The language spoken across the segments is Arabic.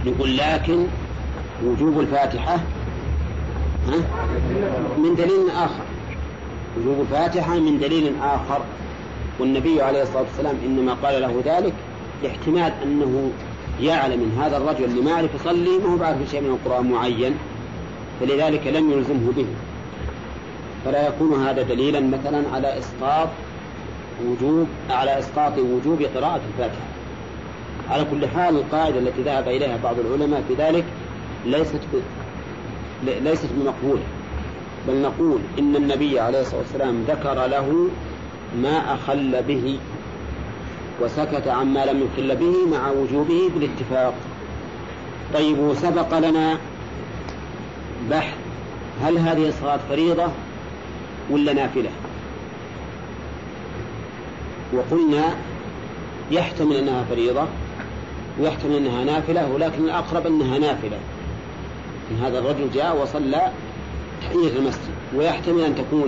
نقول لكن وجوب الفاتحة من دليل آخر، وجوب الفاتحة من دليل آخر، والنبي عليه الصلاة والسلام إنما قال له ذلك لاحتمال أنه يعلم من هذا الرجل اللي ما يعرف يصلي ما هو بعرف شيء من القرآن معين، فلذلك لم يلزمه به، فلا يكون هذا دليلا مثلا على إسقاط وجوب قراءة الفاتحة. على كل حال القاعدة التي ذهب إليها بعض العلماء في ذلك ليست بمقبولة، بل نقول إن النبي عليه الصلاة والسلام ذكر له ما أخل به وسكت عما لم يخل به مع وجوبه بالاتفاق. طيب، وسبق لنا بحث هل هذه الصلاة فريضة ولا نافلة، وقلنا يحتمل أنها فريضة ويحتمل أنها نافلة، ولكن الأقرب أنها نافلة، إن هذا الرجل جاء وصلى تحية المسجد، ويحتمل أن تكون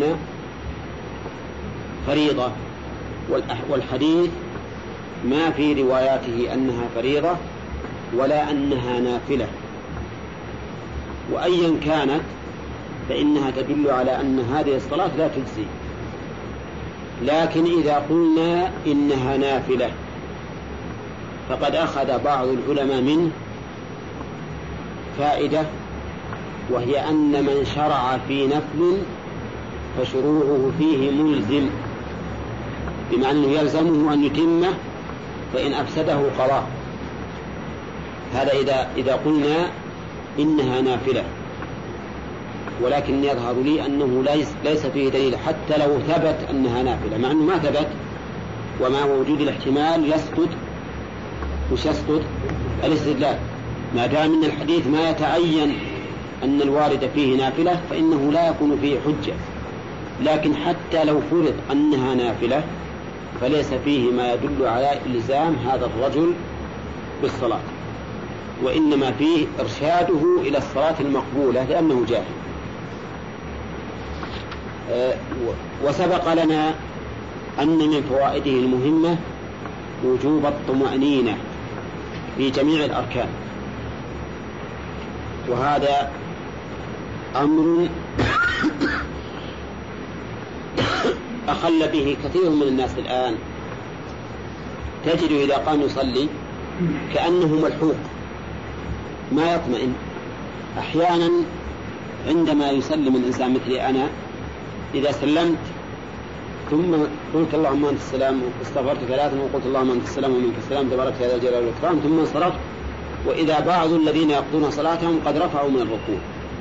فريضة، والحديث ما في رواياته أنها فريضة ولا أنها نافلة، وأيا كانت فإنها تدل على أن هذه الصلاة لا تجزي. لكن إذا قلنا إنها نافلة فقد أخذ بعض العلماء منه فائدة، وهي أن من شرع في نفل فشروعه فيه ملزم، بمعنى أنه يلزمه أن يتمه، فإن أفسده قضاه. هذا إذا قلنا إنها نافلة، ولكن يظهر لي أنه ليس فيه دليل حتى لو ثبت أنها نافلة، مع أنه ما ثبت، ومع وجود الاحتمال يسقط الاستدلال. ما دام من الحديث ما يتعين أن الوارد فيه نافلة فإنه لا يكون فيه حجة. لكن حتى لو فرض أنها نافلة فليس فيه ما يدل على إلزام هذا الرجل بالصلاة، وإنما فيه إرشاده إلى الصلاة المقبولة لأنه جاهل. وسبق لنا أن من فوائده المهمة وجوب الطمأنينة في جميع الأركان، وهذا أمر أخل به كثير من الناس الآن. تجد إذا قام يصلي كأنه ملحوق ما يطمئن. أحيانا عندما يسلم الإنسان مثل أنا، إذا سلمت ثم قلت اللهم أنت السلام واستغفرت ثلاثا وقلت اللهم أنت السلام ومنك السلام تبارك يا ذا الجلال والإكرام، ثم انصرفت، وإذا بعض الذين يقضون صلاتهم قد رفعوا من الركوع،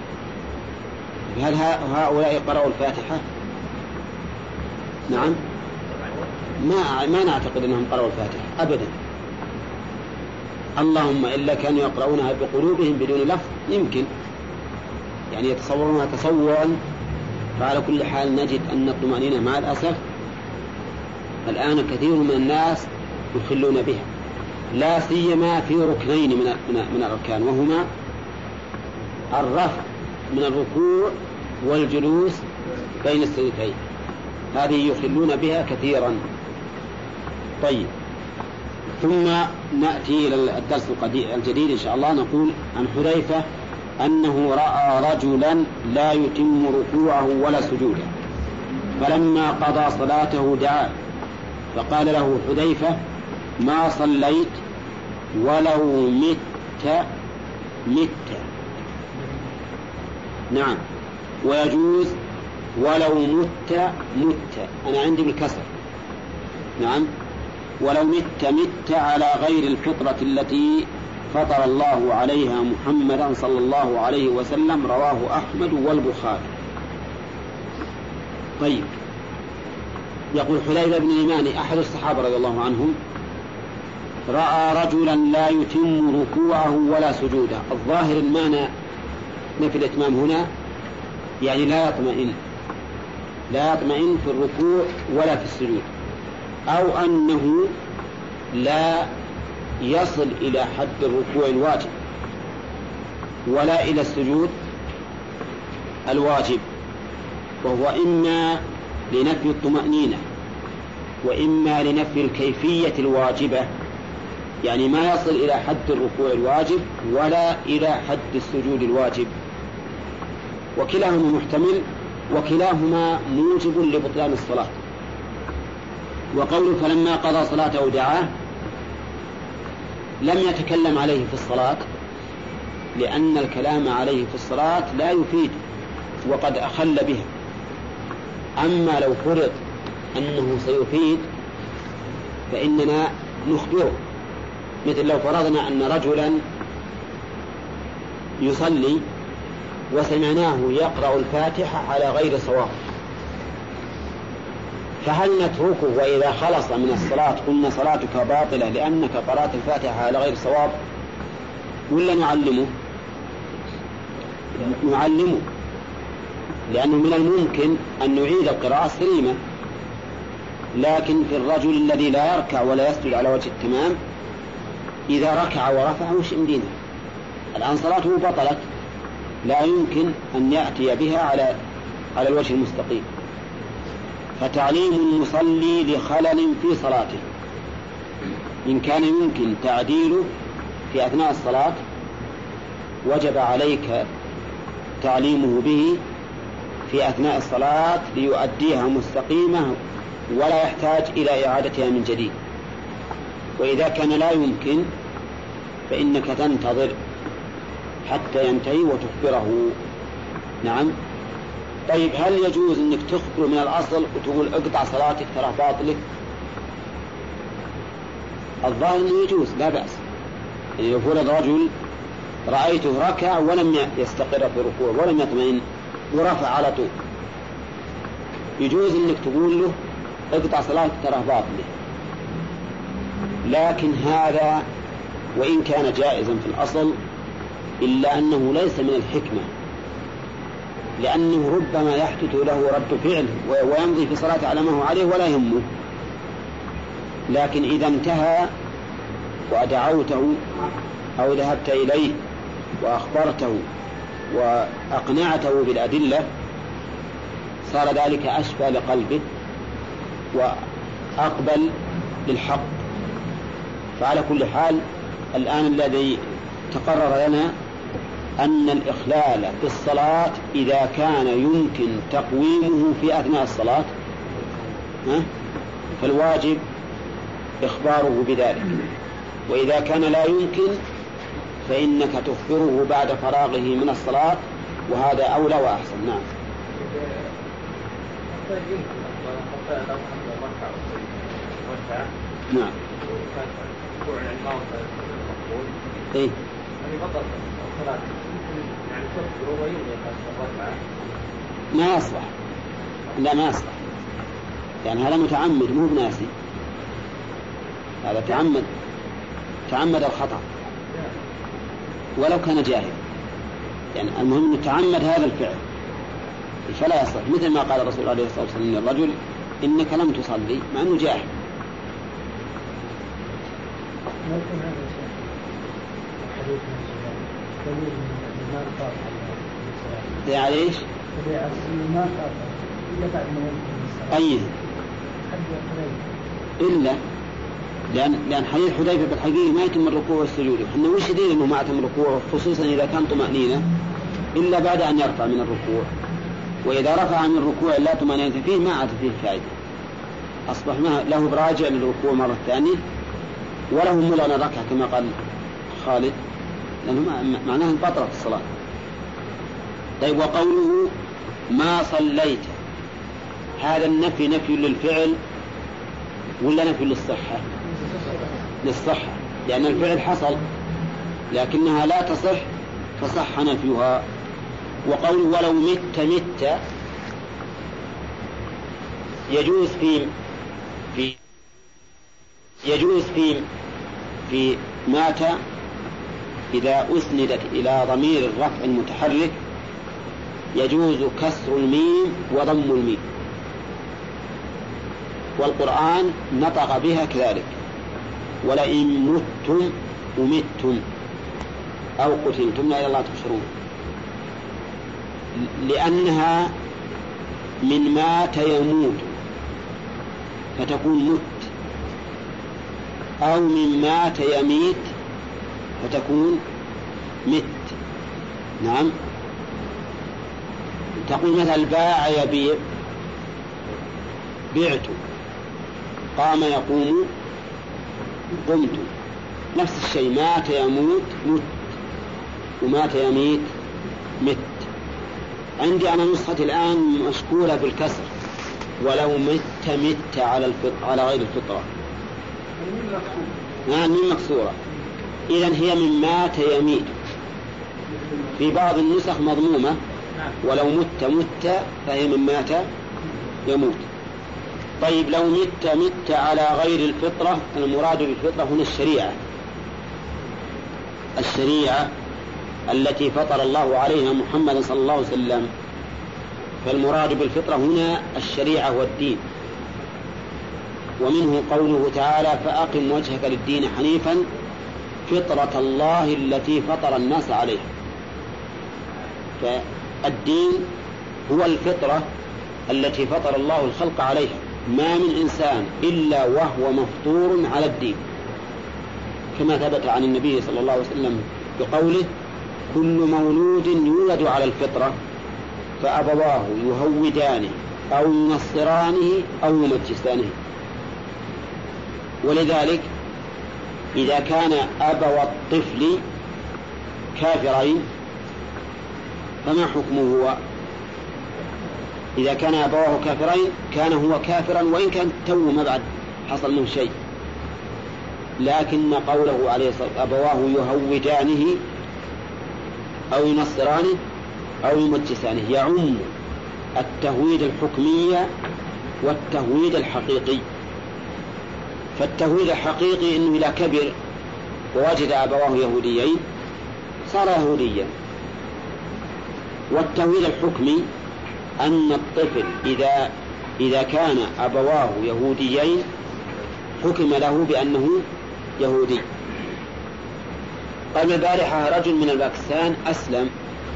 هل هؤلاء قرأوا الفاتحة؟ نعم، ما نعتقد أنهم قرأوا الفاتحة أبدا، اللهم إلا كانوا يقرؤونها بقلوبهم بدون لفظ، يمكن يعني يتصورونها تصورا. فعلى كل حال نجد أن الطمأنينة مع الأسف الآن كثير من الناس يخلون بها، لا سيما في ركنين من الأركان، وهما الرفع من الركوع والجلوس بين السجدتين، هذه يخلون بها كثيرا. طيب، ثم نأتي إلى الدرس الجديد إن شاء الله. نقول عن حذيفة أنه رأى رجلا لا يتم ركوعه ولا سجوده، فلما قضى صلاته دعا فقال له حذيفة: ما صليت ولو مت. نعم، ويجوز ولو مت. أنا عندي بالكسر. نعم، ولو مت على غير الفطرة التي فطر الله عليها محمدا صلى الله عليه وسلم، رواه أحمد والبخاري. طيب، يقول حذيفة بن اليمان أحد الصحابة رضي الله عنهم: رأى رجلا لا يتم ركوعه ولا سجوده. الظاهر المعنى نفي الإتمام هنا يعني لا يطمئن في الركوع ولا في السجود، أو أنه لا يصل إلى حد الركوع الواجب ولا إلى السجود الواجب، وهو إما لنفي الطمأنينة وإما لنفي الكيفية الواجبة. يعني ما يصل إلى حد الركوع الواجب ولا إلى حد السجود الواجب، وكلاهما محتمل وكلاهما موجب لبطلان الصلاة. وقوله فلما قضى صلاته دعاه لم يتكلم عليه في الصلاة، لأن الكلام عليه في الصلاة لا يفيد وقد أخل بها. أما لو فرض أنه سيفيد فإننا نخبره، مثل لو فرضنا أن رجلا يصلي وسمعناه يقرأ الفاتحة على غير صواب، فهل نتركه وإذا خلص من الصلاة قلنا صلاتك باطلة لأنك قرأت الفاتحة على غير صواب، ولا نعلمه؟ نعلمه، لأنه من الممكن أن نعيد القراءة السليمة. لكن في الرجل الذي لا يركع ولا يسجد على وجه التمام إذا ركع ورفع وش يمدينه؟ الآن صلاته بطلت، لا يمكن أن يأتي بها على الوجه المستقيم. فتعليم المصلي لخلل في صلاته إن كان يمكن تعديله في أثناء الصلاة وجب عليك تعليمه به في أثناء الصلاة ليؤديها مستقيمة ولا يحتاج إلى إعادتها من جديد. وإذا كان لا يمكن فإنك تنتظر حتى ينتهي وتخبره. نعم. طيب هل يجوز أنك تخبر من الأصل وتقول اقطع صلاتك ترى باطلك؟ الظاهر أنه يجوز لا بأس. يعني لو فرض رجل رأيته ركع ولم يستقر في ركوع ولم يطمئن ورفع على طول، يجوز أنك تقول له اقطع صلاتك ترى باطلك. لكن هذا وإن كان جائزا في الأصل إلا أنه ليس من الحكمة، لأنه ربما يحدث له رد فعل ويمضي في صلاة على ما هو عليه ولا يهمه. لكن إذا انتهى ودعوته أو ذهبت إليه وأخبرته وأقنعته بالأدلة صار ذلك أشفى لقلبه وأقبل للحق. فعلى كل حال الآن الذي تقرر لنا أن الإخلال في الصلاة إذا كان يمكن تقويمه في أثناء الصلاة فالواجب إخباره بذلك، وإذا كان لا يمكن فإنك تخبره بعد فراغه من الصلاة، وهذا أولى وأحسن. نعم. نعم. إيه؟ ما يصلح، لا ما يصلح، يعني هذا متعمد مو بناسي، هذا تعمد الخطأ ولو كان جاهل. يعني المهم أن تعمد هذا الفعل فلا يصلح، مثل ما قال الرسول عليه الصلاة والسلام للرجل إنك لم تصلي مع أنه جاهل. ده على إيش؟ أيه؟ إلا لأن حديث حذيفة بالحقيقة ما يتم الركوع والسجود، إحنا وش دليل إنه ما يتم الركوع خصوصا إذا كان طمأنينة إلا بعد أن يرفع من الركوع، وإذا رفع من الركوع لا طمأنينة فيه ما عاد فيه فائدة، أصبح له براجع للركوع مرة ثانية وله ملغى الركعة كما قال خالد، لأنه معناه بطلت الصلاة. طيب وقوله ما صليت، هذا النفي نفي للفعل ولا نفي للصحة؟ للصحة، لأن الفعل حصل لكنها لا تصح فصح نفيها. وقوله ولو مت يجوز في مات إذا أسندت إلى ضمير الرفع المتحرك يجوز كسر الميم وضم الميم، والقرآن نطق بها كذلك، ولئن متم ومتم أو قتلتم لا إلى الله تحشرون، لأنها من مات يموت فتكون مت، أو من مات يميت فتكون مت. نعم. تقول مثل باع يبيع بعت، قام يقوم قمت، نفس الشيء. مات يموت مت، ومات يميت مت. عندي أنا نسخة الآن مشكولة بالكسر، ولو مت على غير الفطرة. من مكسورة. إذن هي من مات يميت. في بعض النسخ مضمومة ولو مت فهي من مات يموت. طيب لو مت على غير الفطرة، المراد بالفطرة هنا الشريعة التي فطر الله عليها محمد صلى الله عليه وسلم. فالمراد بالفطرة هنا الشريعة والدين. ومنه قوله تعالى: فأقم وجهك للدين حنيفا فطرة الله التي فطر الناس عليها. فالدين هو الفطرة التي فطر الله الخلق عليها. ما من إنسان إلا وهو مفطور على الدين، كما ثبت عن النبي صلى الله عليه وسلم بقوله: كل مولود يولد على الفطرة فأبواه يهودانه أو ينصرانه أو يمجسانه. ولذلك إذا كان أبو الطفل كافرين فما حكمه هو؟ إذا كان أبواه كافرين كان هو كافرا، وإن كان تو ما بعد حصل منه شيء. لكن قوله عليه الصلاة والسلام: أبواه يهودانه أو ينصرانه أو يمجسانه يعم التهويد الحكمي والتهويد الحقيقي. فالتهويد الحقيقي إنه إذا كبر ووجد أبواه يهوديين صار يهوديا. والتهويد الحكمي أن الطفل إذا كان أبواه يهوديين حكم له بأنه يهودي. قبل البارحة رجل من الباكستان أسلم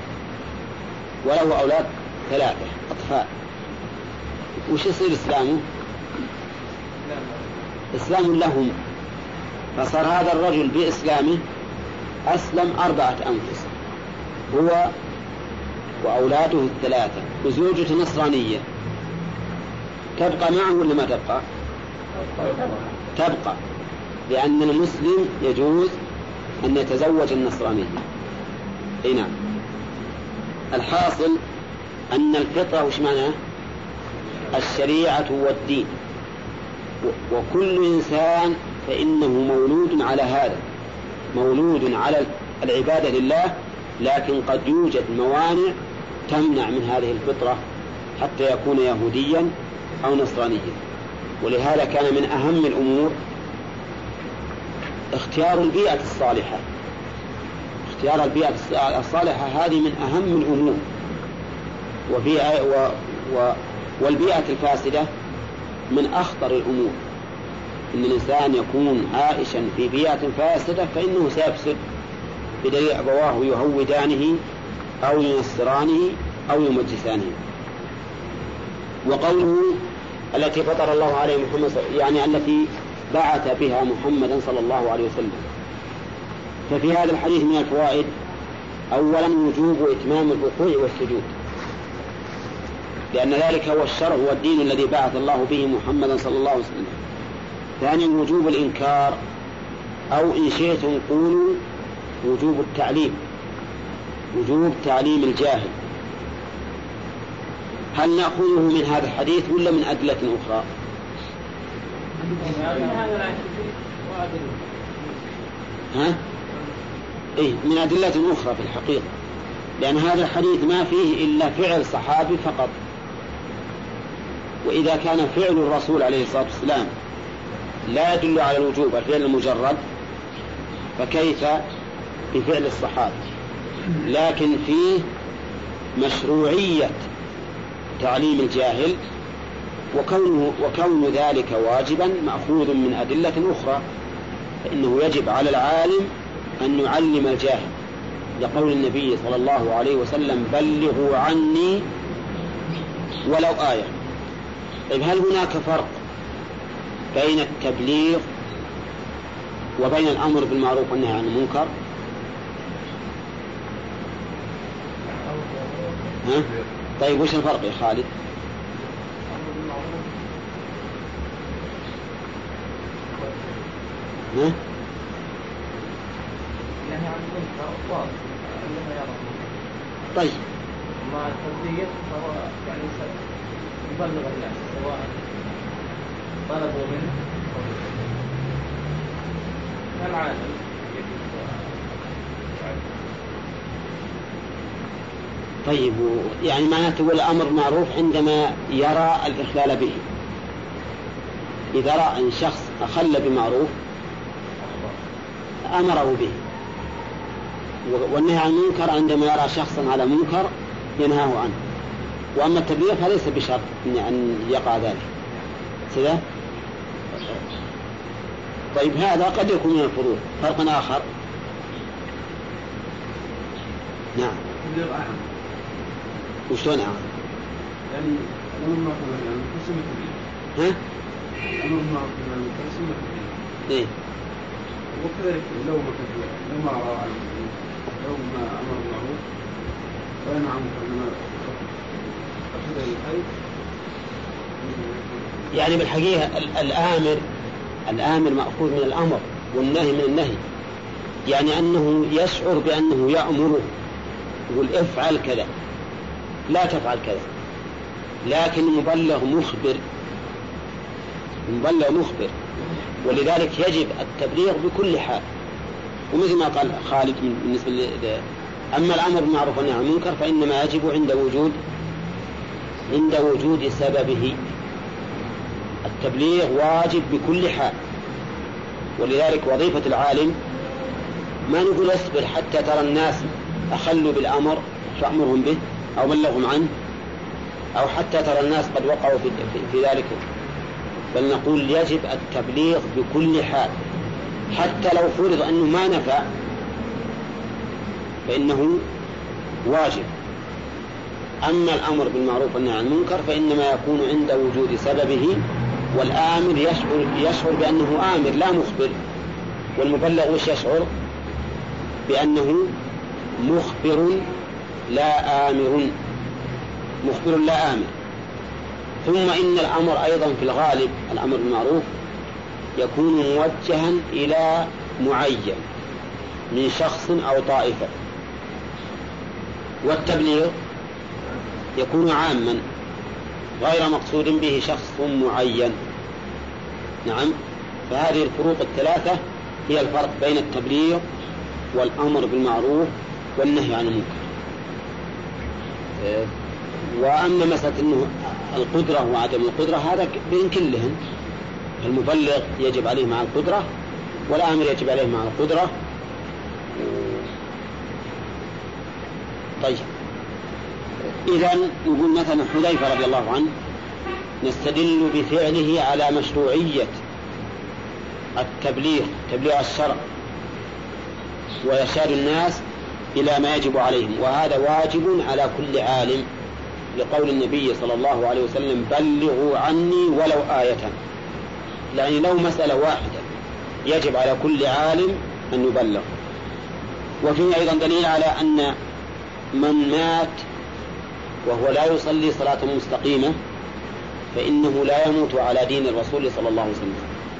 وله أولاد 3 أطفال. وش يصير إسلامه؟ إسلام لهم. فصار هذا الرجل بإسلامه أسلم 4 أنفس، هو وأولاده 3 وزوجته نصرانية. تبقى معه ولا ما تبقى؟ تبقى، لأن المسلم يجوز أن يتزوج النصرانية. نعم. الحاصل أن الفطرة وش معناه؟ الشريعة والدين. وكل إنسان فإنه مولود على هذا، مولود على العبادة لله، لكن قد يوجد موانع تمنع من هذه الفطرة حتى يكون يهوديا أو نصرانيا. ولهذا كان من أهم الأمور اختيار البيئة الصالحة. اختيار البيئة الصالحة هذه من أهم الأمور. والبيئة الفاسدة من أخطر الأمور. إن الإنسان يكون عائشا في بيئة فاسدة فإنه سيفسد، بدليل أبواه يهودانه أو ينصرانه أو يمجسانه. وقوله التي فطر الله عليه محمد يعني التي بعث بها محمدا صلى الله عليه وسلم. ففي هذا الحديث من الفوائد: أولا وجوب إتمام الركوع والسجود، لأن ذلك هو الشرع والدين الذي بعث الله به محمدا صلى الله عليه وسلم. ثانيا وجوب الإنكار، أو إن شئتم قولوا وجوب التعليم، وجوب تعليم الجاهل. هل نأخذه من هذا الحديث ولا من أدلة أخرى؟ من أدلة أخرى في الحقيقة، لأن هذا الحديث ما فيه إلا فعل صحابي فقط. وإذا كان فعل الرسول عليه الصلاة والسلام لا يدل على الوجوب، الفعل المجرد، فكيف بفعل الصحابة؟ لكن فيه مشروعية تعليم الجاهل، وكون ذلك واجبا مأخوذ من أدلة أخرى. فإنه يجب على العالم أن يعلم الجاهل، لقول النبي صلى الله عليه وسلم: بلغوا عني ولو آية. طيب هل هناك فرق بين التبليغ وبين الأمر بالمعروف والنهي عن المنكر؟ ها؟ طيب وش الفرق يا خالد؟ ها؟ طيب ما التبليغ فهو يعني يبلغ الناس سواء طلبوا منه كالعالم. طيب يعني معناته هو الأمر معروف عندما يرى الإخلال به. إذا رأى أن شخص أخل بمعروف أمره به، والنهي عن المنكر عندما يرى شخصا على منكر ينهاه عنه. وأما التبليغ فليس بشرط أن يقع ذلك كذا. طيب هذا قد يكون من الفروع. فرق آخر نعم. وشلون أعلم؟ يعني الأمر معروف يعني قسم التبليغ. ها؟ الأمر معروف يعني قسم التبليغ. إيه. وكذلك لو ما رأى لو ما أمر معروف وينهى عن منكر إنما أخذ الخير. يعني بالحقيقة الآمر مأخوذ من الأمر والنهي من النهي، يعني أنه يشعر بأنه يأمره يقول افعل كذا لا تفعل كذا، لكن مبلغ مخبر، ولذلك يجب التبليغ بكل حال. ومثل ما قال خالد بالنسبة أما الأمر بالمعروف والنهي عن المنكر فإنما يجب عند وجود سببه. التبليغ واجب بكل حال، ولذلك وظيفة العالم ما نقول اصبر حتى ترى الناس أخلوا بالأمر فأمرهم به أو بلغهم عنه، أو حتى ترى الناس قد وقعوا في ذلك، بل نقول يجب التبليغ بكل حال، حتى لو فرض أنه ما نفع فإنه واجب. أما الأمر بالمعروف والنهي عن المنكر فإنما يكون عند وجود سببه، والآمر يشعر بأنه آمر لا مخبر، والمبلغ وش يشعر؟ بأنه مخبر لا آمر. ثم إن الأمر أيضا في الغالب الأمر بالمعروف يكون موجها إلى معين من شخص أو طائفة، والتبليغ يكون عاما غير مقصود به شخص معين. نعم، فهذه الفروق الثلاثة هي الفرق بين التبليغ والأمر بالمعروف والنهي عن المنكر. وأما مسألة أنه القدرة وعدم القدرة هذا بين كلهم، المبلغ يجب عليه مع القدرة والآمر يجب عليه مع القدرة. طيب إذن نقول مثلا حذيفة رضي الله عنه نستدل بفعله على مشروعية التبليغ الشرع وإرشاد الناس إلى ما يجب عليهم، وهذا واجب على كل عالم، لقول النبي صلى الله عليه وسلم بلغوا عني ولو آية. يعني لو مسألة واحدة يجب على كل عالم أن يبلغ. وفيه أيضا دليل على أن من مات وهو لا يصلي صلاة مستقيمة فإنه لا يموت على دين الرسول صلى الله عليه وسلم،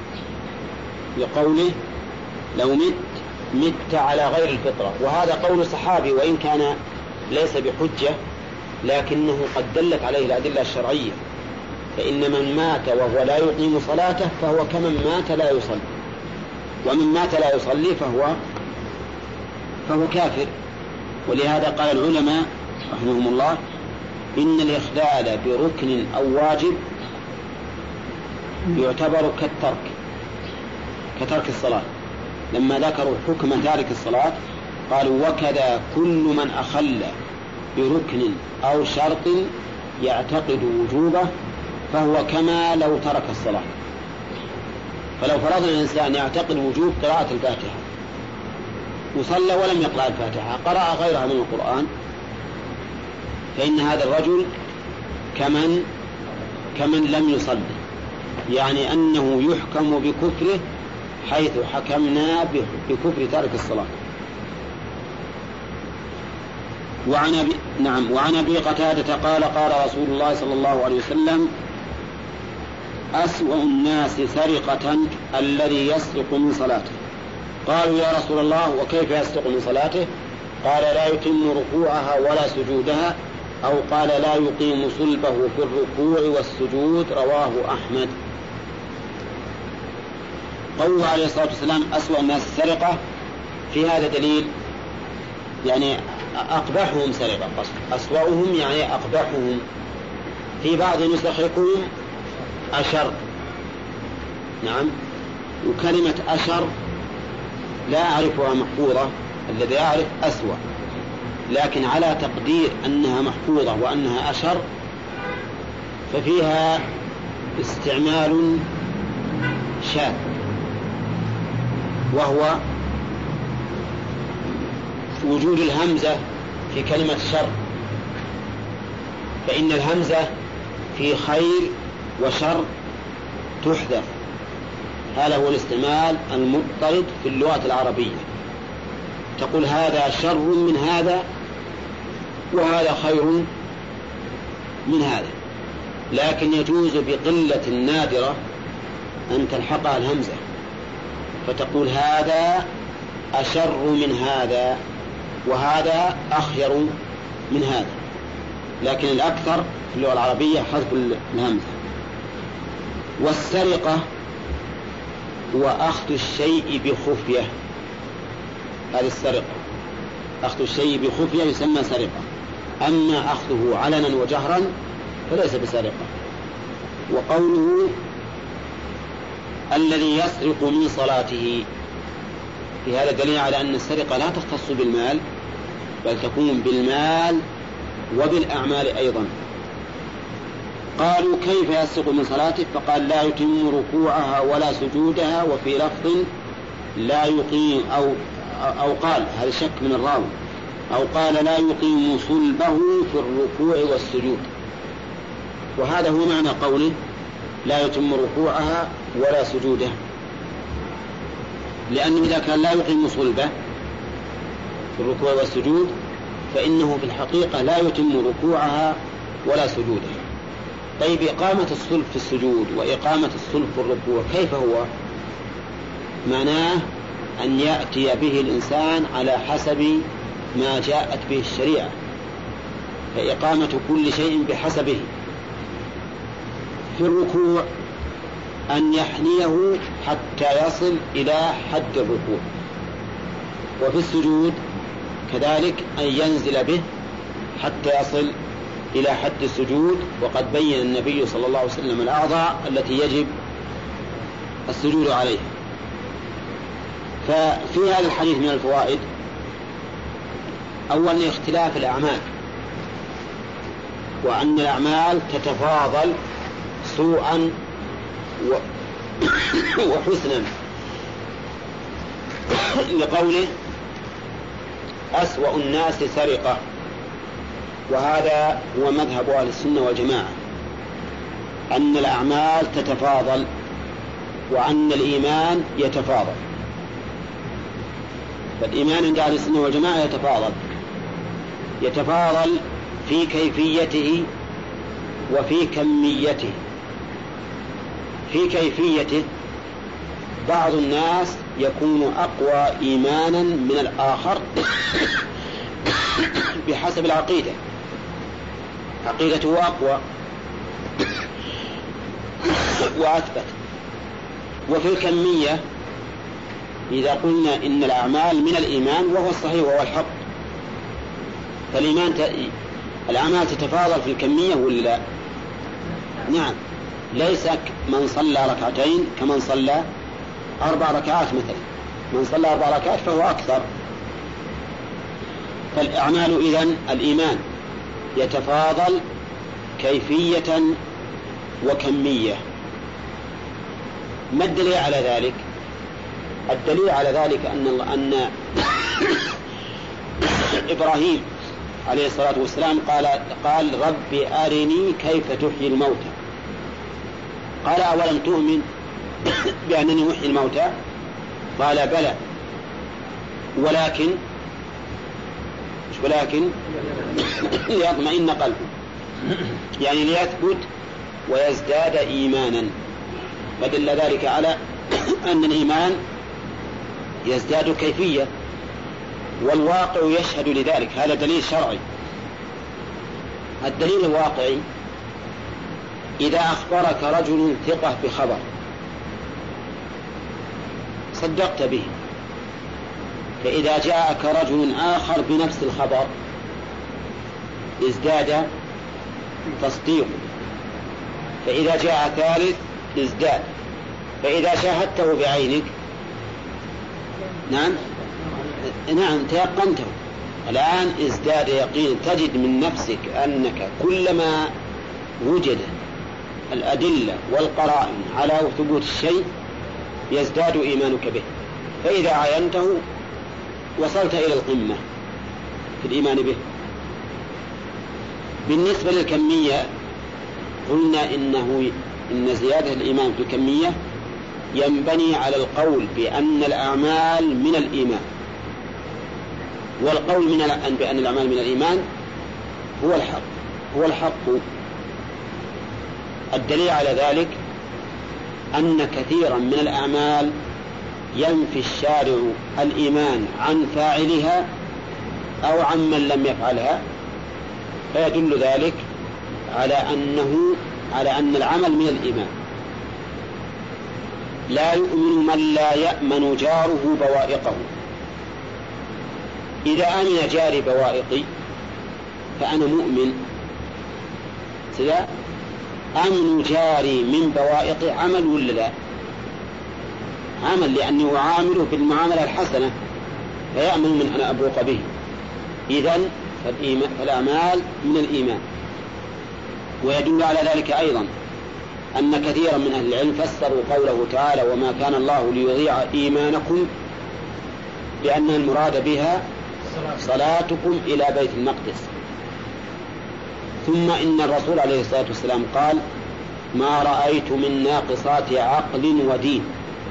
لقوله لو مت على غير الفطرة. وهذا قول صحابي وإن كان ليس بحجة، لكنه قد دلت عليه الأدلة الشرعية. فإن من مات وهو لا يقيم صلاته فهو كمن مات لا يصلي، ومن مات لا يصلي فهو كافر. ولهذا قال العلماء رحمهم الله إن الإخلال بركن أو واجب يعتبر كترك الصلاة. لما ذكروا حكم تارك الصلاة قالوا وكذا كل من أخل بركن أو شرط يعتقد وجوبه فهو كما لو ترك الصلاة. فلو فرضنا الإنسان يعتقد وجوب قراءة الفاتحة وصلى ولم يقرأ الفاتحة، قرأ غيرها من القرآن، فإن هذا الرجل كمن لم يصلي، يعني أنه يحكم بكفره حيث حكمنا بكفر تارك الصلاة. وعن أبي قتادة قال قال رسول الله صلى الله عليه وسلم أسوأ الناس سرقة الذي يسرق من صلاته. قالوا يا رسول الله وكيف يسرق من صلاته؟ قال لا يتم ركوعها ولا سجودها، أو قال لا يقيم صلبه في الركوع والسجود. رواه أحمد. قوله عليه الصلاة والسلام أسوأ الناس سرقة، في هذا دليل يعني أقبحهم سرقة، أسوأهم يعني أقبحهم. في بعض نسخكم أشر، نعم، وكلمة أشر لا أعرفها محفوظة، الذي يعرف أسوأ، لكن على تقدير أنها محفوظة وأنها أشر ففيها استعمال شاذ، وهو وجود الهمزة في كلمة شر، فإن الهمزة في خير وشر تحذف. هذا هو الاستعمال المضطرد في اللغة العربية، تقول هذا شر من هذا وهذا خير من هذا، لكن يجوز بقلة نادرة أن تلحقها الهمزة فتقول هذا أشر من هذا وهذا أخير من هذا، لكن الأكثر في اللغة العربية حذف الهمزة. والسرقة هو أخذ الشيء بخفية، هذه السرقة، أخذ الشيء بخفية يسمى سرقة، أما أخذه علنا وجهرا فليس بسرقة. وقوله الذي يسرق من صلاته، في هذا دليل على أن السرقة لا تختص بالمال بل تكون بالمال وبالأعمال أيضا. قالوا كيف يسرق من صلاته؟ فقال لا يتم ركوعها ولا سجودها، وفي لفظ لا يقيم أو قال هذا شك من الراوي، أو قال لا يقيم صلبه في الركوع والسجود. وهذا هو معنى قوله لا يتم ركوعها ولا سجودها، لأنه إذا كان لا يقيم صلبه في الركوع والسجود فإنه في الحقيقة لا يتم ركوعها ولا سجودها. طيب إقامة الصلب في السجود وإقامة الصلب في الركوع كيف هو؟ معناه أن يأتي به الإنسان على حسب ما جاءت به الشريعة، فإقامة كل شيء بحسبه. في الركوع أن يحنيه حتى يصل إلى حد الركوع، وفي السجود كذلك أن ينزل به حتى يصل إلى حد السجود. وقد بين النبي صلى الله عليه وسلم الأعضاء التي يجب السجود عليها. ففي هذا الحديث من الفوائد أولا اختلاف الأعمال، وأن الأعمال تتفاضل سوءا وحسنا، لقوله أسوأ الناس سرقة، وهذا هو مذهب أهل السنة والجماعة، أن الأعمال تتفاضل وأن الإيمان يتفاضل. فالإيمان عند أهل السنة والجماعة يتفاضل في كيفيته وفي كميته. في كيفيته بعض الناس يكون أقوى إيمانا من الآخر بحسب العقيدة، عقيدته أقوى وأثبت. وفي الكمية إذا قلنا إن الأعمال من الإيمان وهو الصحيح وهو الحق، الأعمال تتفاضل في الكمية ولا لا؟ نعم، ليس من صلى ركعتين كمن صلى 4 ركعات مثلا، من صلى 4 ركعات فهو أكثر. فالأعمال إذن الإيمان يتفاضل كيفية وكمية. ما الدليل على ذلك؟ الدليل على ذلك أن إبراهيم عليه الصلاة والسلام قال رب أرني كيف تحيي الموتى. قال أولم تؤمن بأنني أحيي الموتى؟ قال بلى ولكن ليطمئن قلبه، يعني ليثبت ويزداد إيمانا، فدل ذلك على أن الإيمان يزداد كيفية، والواقع يشهد لذلك. هذا دليل شرعي. الدليل الواقعي: إذا أخبرك رجل ثقة بخبر صدقت به، فإذا جاءك رجل آخر بنفس الخبر ازداد تصديقه، فإذا جاء ثالث ازداد، فإذا شاهدته بعينك نعم تيقنته، الآن ازداد يقين. تجد من نفسك أنك كلما وجد الأدلة والقرائن على ثبوت الشيء يزداد إيمانك به، فإذا عاينته وصلت إلى القمة في الإيمان به. بالنسبة للكمية قلنا إن زيادة الإيمان في الكمية ينبني على القول بأن الأعمال من الإيمان، والقول بأن الأعمال من الإيمان هو الحق. الدليل على ذلك أن كثيرا من الأعمال ينفي الشارع الإيمان عن فاعلها أو عن من لم يفعلها، فيدل ذلك على أن العمل من الإيمان. لا يؤمن من لا يأمن جاره بوائقه. إذا أمن جاري بوائقي فأنا مؤمن. أمن جاري من بوائقي عمل ولا لا؟ عمل، لأني أعامله بالمعاملة الحسنة فيأمن من أن أبوق به. إذن فالأعمال من الإيمان. ويدل على ذلك أيضا أن كثيرا من أهل العلم فسروا قوله تعالى: وما كان الله ليضيع إيمانكم، لأن المراد بها صلاتكم إلى بيت المقدس. ثم إن الرسول عليه الصلاة والسلام قال: ما رأيت من ناقصات عقل ودين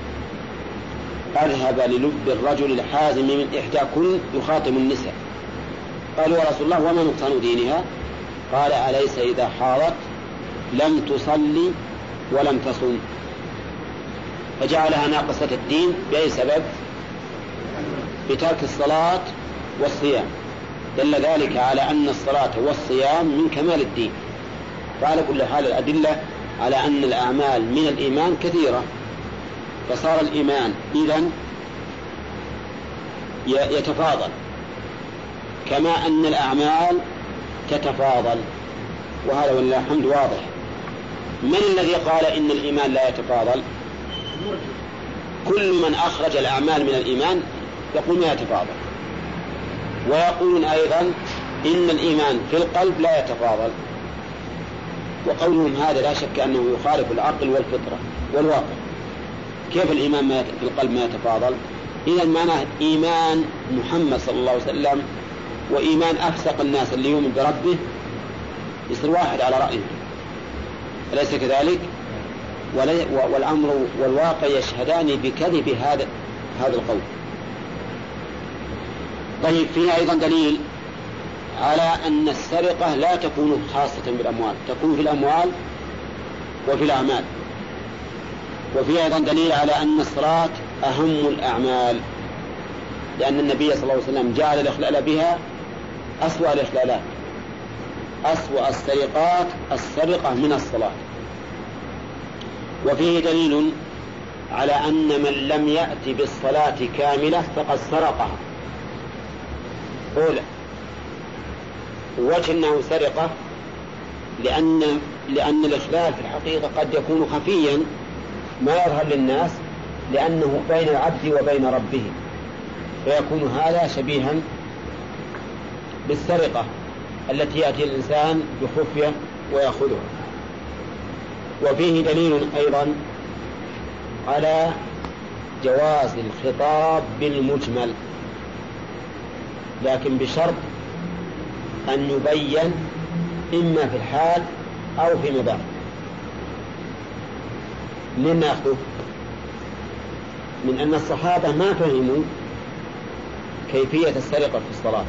أذهب للب الرجل الحازم من إحداكن يخاطب النساء. قالوا: يا رسول الله وما نقصان دينها؟ قال: أليس إذا حاضت لم تصلي ولم تصم؟ فجعلها ناقصة الدين بأي سبب؟ بترك الصلاة والصيام. دل ذلك على أن الصلاة والصيام من كمال الدين. فعلى كل حال الأدلة على أن الأعمال من الإيمان كثيرة، فصار الإيمان إذن يتفاضل كما أن الأعمال تتفاضل، وهذا ولله الحمد واضح. من الذي قال إن الإيمان لا يتفاضل؟ كل من أخرج الأعمال من الإيمان يقول ما يتفاضل، ويقولون أيضا إن الإيمان في القلب لا يتفاضل. وقولهم هذا لا شك أنه يخالف العقل والفطرة والواقع. كيف الإيمان في القلب ما يتفاضل؟ إذا معناه إيمان محمد صلى الله عليه وسلم وإيمان أفسق الناس اللي يؤمن بربه يصير واحد على رأيه، أليس كذلك؟ والأمر والواقع يشهدان بكذب هذا القول. طيب، فيها أيضا دليل على أن السرقة لا تكون خاصة بالأموال، تكون في الأموال وفي الأعمال. وفيها أيضا دليل على أن الصلاة أهم الأعمال، لأن النبي صلى الله عليه وسلم جعل الإخلال بها أسوأ الإخلالات، أسوأ السرقات السرقة من الصلاة. وفيه دليل على أن من لم يأتي بالصلاة كاملة فقد سرقها. أولى وجه أنه سرقة لأن الإخلال في الحقيقة قد يكون خفيا ما يظهر للناس، لأنه بين العبد وبين ربه، فيكون هذا شبيها بالسرقة التي يأتي الإنسان بخفية ويأخذها. وفيه دليل أيضا على جواز الخطاب بالمجمل، لكن بشرط أن يبين إما في الحال أو فيما بعد. من نأخذه؟ من أن الصحابة ما فهموا كيفية السرقة في الصلاة،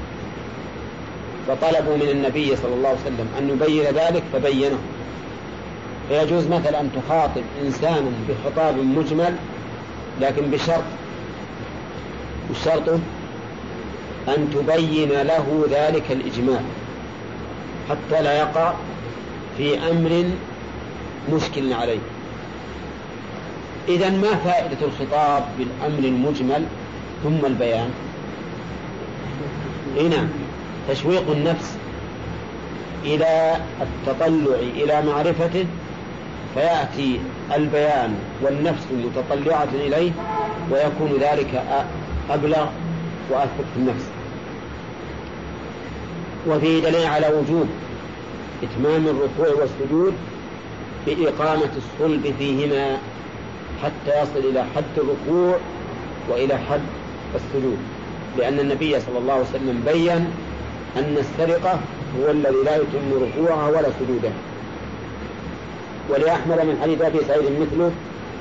فطلبوا من النبي صلى الله عليه وسلم أن يبين ذلك فبينه. فيجوز مثلا أن تخاطب إنسانا بخطاب مجمل لكن بشرط، والشرط أن تبين له ذلك الإجمال حتى لا يقع في أمر مشكل عليه. إذن ما فائدة الخطاب بالأمر المجمل ثم البيان؟ هنا تشويق النفس إلى التطلع إلى معرفته، فيأتي البيان والنفس متطلعة إليه، ويكون ذلك أبلغ وأثبت في النفس. وفيه دليل على وجوب إتمام الركوع والسجود بإقامة الصلب فيهما حتى يصل إلى حد الركوع وإلى حد السجود، لأن النبي صلى الله عليه وسلم بيّن أن السرقة هو الذي لا يتم ركوعها ولا سجودها. ولأحمد من حديث أبي سعيد مثله،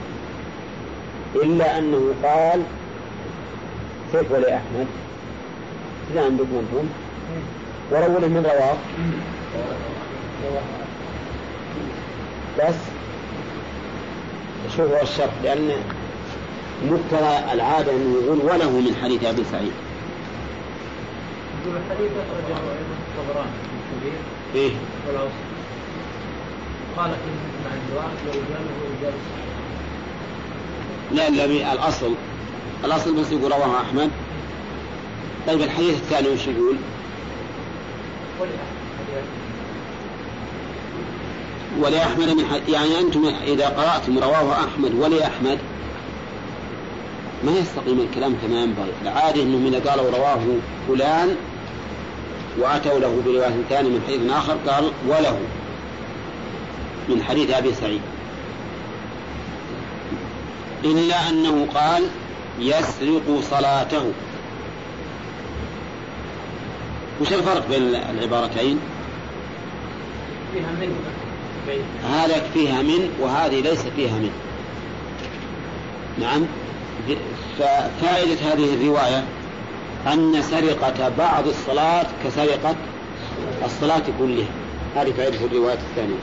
إلا أنه قال كيف ولأحمد؟ إذا عندكم أنتم وروله من رواه بس شوفوا الشرط، لأن مقتضى العادة أنه يقول وله من حديث أبي سعيد. يقول الحديث أخرجه الطبراني الكبير إيه والأوسط، قال في مع الجواب ورجاله ورجال لا الأصل بس يقول رواه أحمد. طيب الحديث الثاني وش يقول؟ ولأحمد من يعني أنتم إذا قرأتم رواه أحمد ولأحمد ما يستقيم الكلام كما ينبغي. العادة أنهم إذا قالوا رواه فلان وأتوا له برواية ثانية من حديث آخر قال وله من حديث أبي سعيد، إلا أنه قال يسرق صلاته. وش الفرق بين العبارتين؟ فيها من هذا فيها من وهذه ليس فيها من. نعم. ففائدة هذه الرواية أن سرقة بعض الصلاة كسرقة الصلاة كلها. هذه فائدة الرواية الثانية.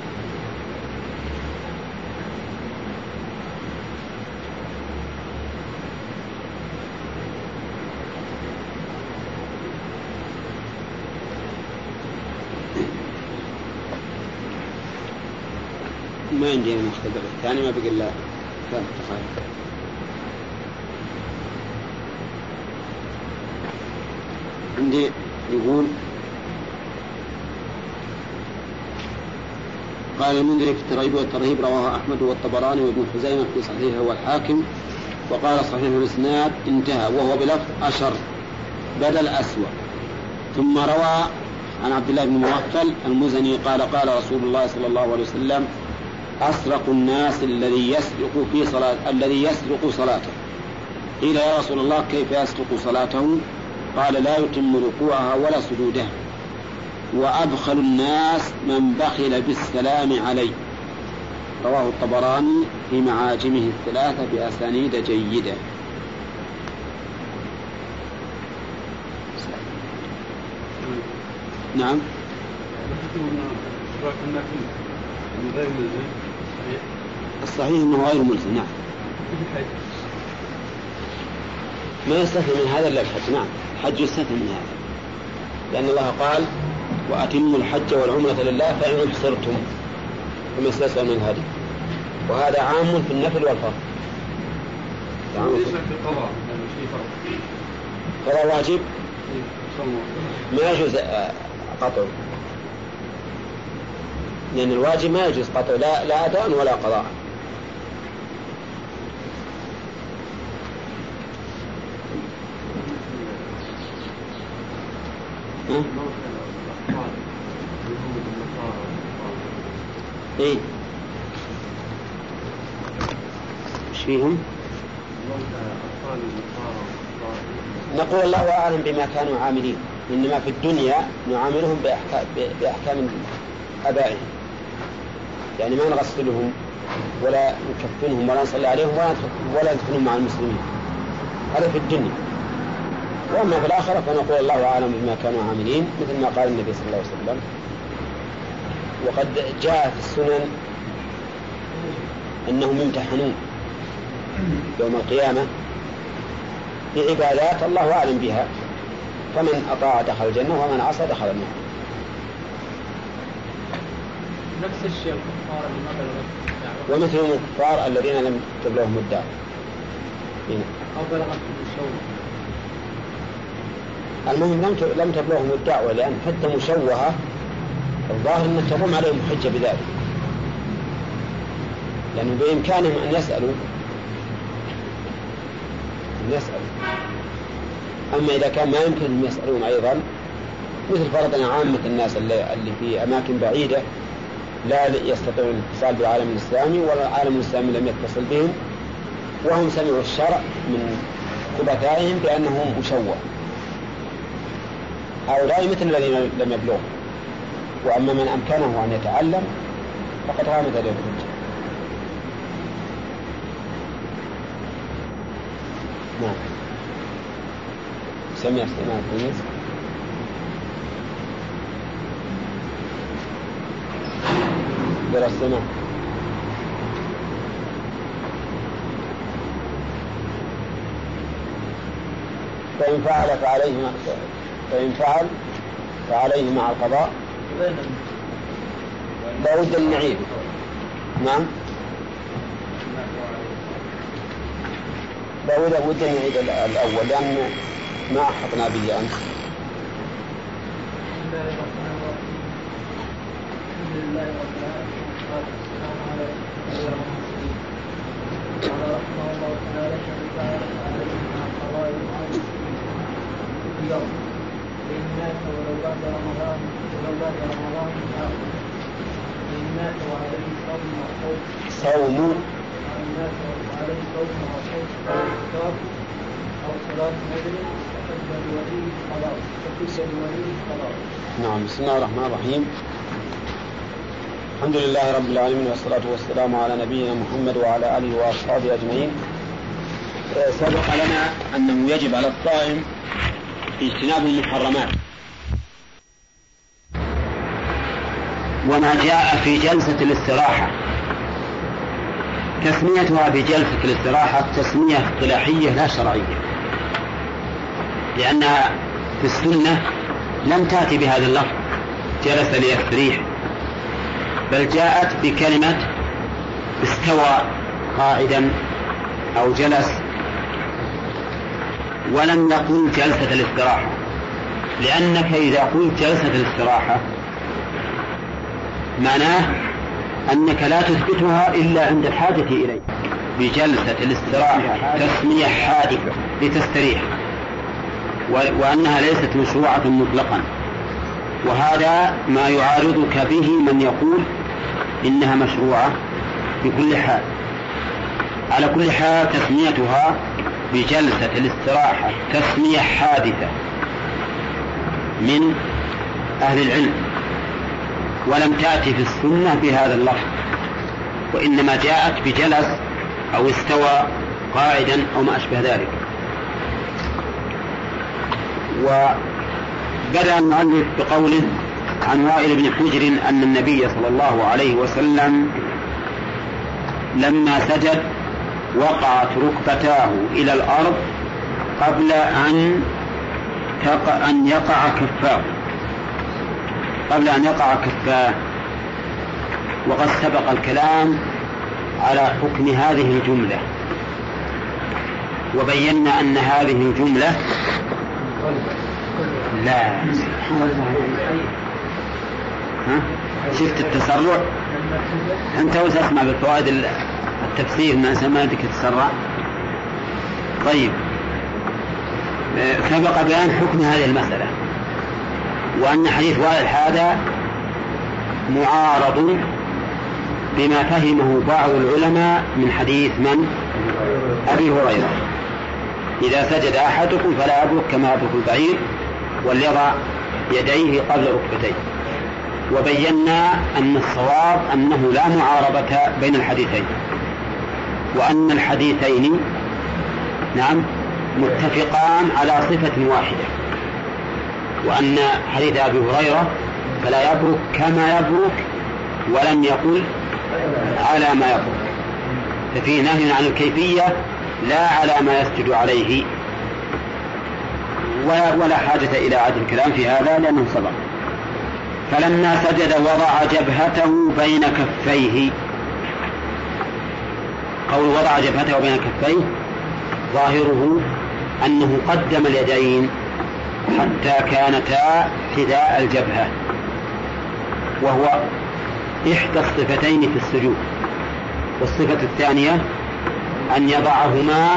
ما عندنا مختبر الثاني، ما بقي إلا 3 دقائق. عندي يقول قال المنذري في الترغيب والترهيب رواه أحمد والطبراني وابن خزيمة في صحيحه والحاكم، وقال صحيح الإسناد انتهى، وهو بلفظ أشر بدل أسوأ. ثم روى عن عبد الله بن مغفل المزني قال قال رسول الله صلى الله عليه وسلم أسرق الناس الذي يسرق صلاته. قيل يا رسول الله كيف يسرق صلاته؟ قال لا يتم ركوعها ولا سجودها. وأبخل الناس من بخل بالسلام عليه. رواه الطبراني في معاجمه 3 بأسانيد جيدة. نعم. الصحيح أنه غير ملزم. نعم. ما يستثني من هذا إلا الحج. نعم الحج يستثني من هذا، لأن الله قال وأتموا الحج والعمرة لله فإن احصرتم فما استثنى من الهدي، وهذا عام في النفل والفرض. ليس في القضاء شيء فرق. قضاء واجب ما يجوز قطعه، لأن الواجب ما يجوز قطعه لا أداء ولا قضاء. إيه إيش فيهم؟ نقول الله أعلم بما كانوا عاملين، إنما في الدنيا نعاملهم بأحكام آبائهم، يعني ما نغسلهم ولا نكفنهم ولا نصلي عليهم ولا ندفنهم مع المسلمين. هذا في الدنيا. وأما في الآخرة فنقول الله أعلم بما كانوا عاملين، مثل ما قال النبي صلى الله عليه وسلم. وقد جاء في السنن أنهم يمتحنون يوم القيامة بعبادات الله أعلم بها، فمن أطاع دخل الجنة ومن عصى دخل النار. نفس الشيء الكفار اللي ما بلغت، ومثلهم الكفار الذين لم تبلغهم الدعوة أو بلغت المشوه. المهم لم تبلغهم الدعوة، لأن حتى مشوهة الظاهر أن تقوم عليهم حجة بذلك، لأنه يعني بإمكانهم أن يسألوا. أما إذا كان ما يمكن أن يسألون أيضا، مثل فرضنا عامة الناس اللي في أماكن بعيدة لا يستطيعون الاتصال بالعالم الإسلامي، ولا العالم الإسلامي لم يتصل بهم، وهم سمعوا الشرع من خبثائهم بأنه مشوه، هؤلاء مثل الذين لم يبلغوا. وأما من أمكنه أن يتعلم فقد قامت عليه الحجة. نعم. سمع استماع التلميذ. درستنا. فإن فعل فعليه مع القضاء لا بد أن نعيد. نعم، لا بد أن نعيد الأول لأن ما أحطنا به أنت. صوم نعم. بسم الله الرحمن الرحيم. الحمد لله رب العالمين، والصلاة والسلام على نبينا محمد وعلى آله وأصحابه أجمعين. سبق لنا أنه يجب على الصائم اجتناب المحرمات، وما جاء في جلسة الاستراحة تسميتها بجلسة الاستراحة تسمية اصطلاحية لا شرعية، لأنها في السنة لم تأتي بهذا اللفظ جلس ليستريح، بل جاءت بكلمة استوى قاعدا أو جلس، ولم يقل جلسة الاستراحة، لأنك إذا قلت جلسة الاستراحة معناه أنك لا تثبتها إلا عند الحاجة إليه. بجلسة الاستراحة تسمية حادثة لتستريح، وأنها ليست مشروعة مطلقا، وهذا ما يعارضك به من يقول إنها مشروعة بكل حال. على كل حال تسميتها بجلسة الاستراحة تسمية حادثة من أهل العلم، ولم تأتي في السنة بهذا اللفظ، وإنما جاءت بجلس أو استوى قاعدا أو ما أشبه ذلك. وبدأ المؤلف بقوله عن وائل بن حجر أن النبي صلى الله عليه وسلم لما سجد وقعت ركبتاه إلى الأرض قبل أن يقع كفاه، وقد سبق الكلام على حكم هذه الجملة، وبينا أن هذه الجملة لا شفت التسرع أنت وتسمع بالفوائد التفسير ما سمعتك تسرع. طيب، سبق بيان حكم هذه المسألة، وأن حديث وائل هذا معارض بما فهمه بعض العلماء من حديث من؟ أبي هريرة: إذا سجد أحدكم فلا يبرك كما يبرك البعير وليضع يديه قبل ركبتيه. وبينا أن الصواب أنه لا معارضة بين الحديثين، وأن الحديثين نعم متفقان على صفة واحدة، وأن حديث أبي هريرة فلا يبرك كما يبرك ولم يقل على ما يبرك، ففيه نهي عن الكيفية لا على ما يسجد عليه، ولا حاجة إلى عدل الكلام في هذا لأنه سبق. فلما سجد وضع جبهته بين كفيه. قول وضع جبهته بين كفيه ظاهره أنه قدم اليدين حتى كانتا حذاء الجبهة، وهو إحدى الصفتين في السجود. والصفة الثانية أن يضعهما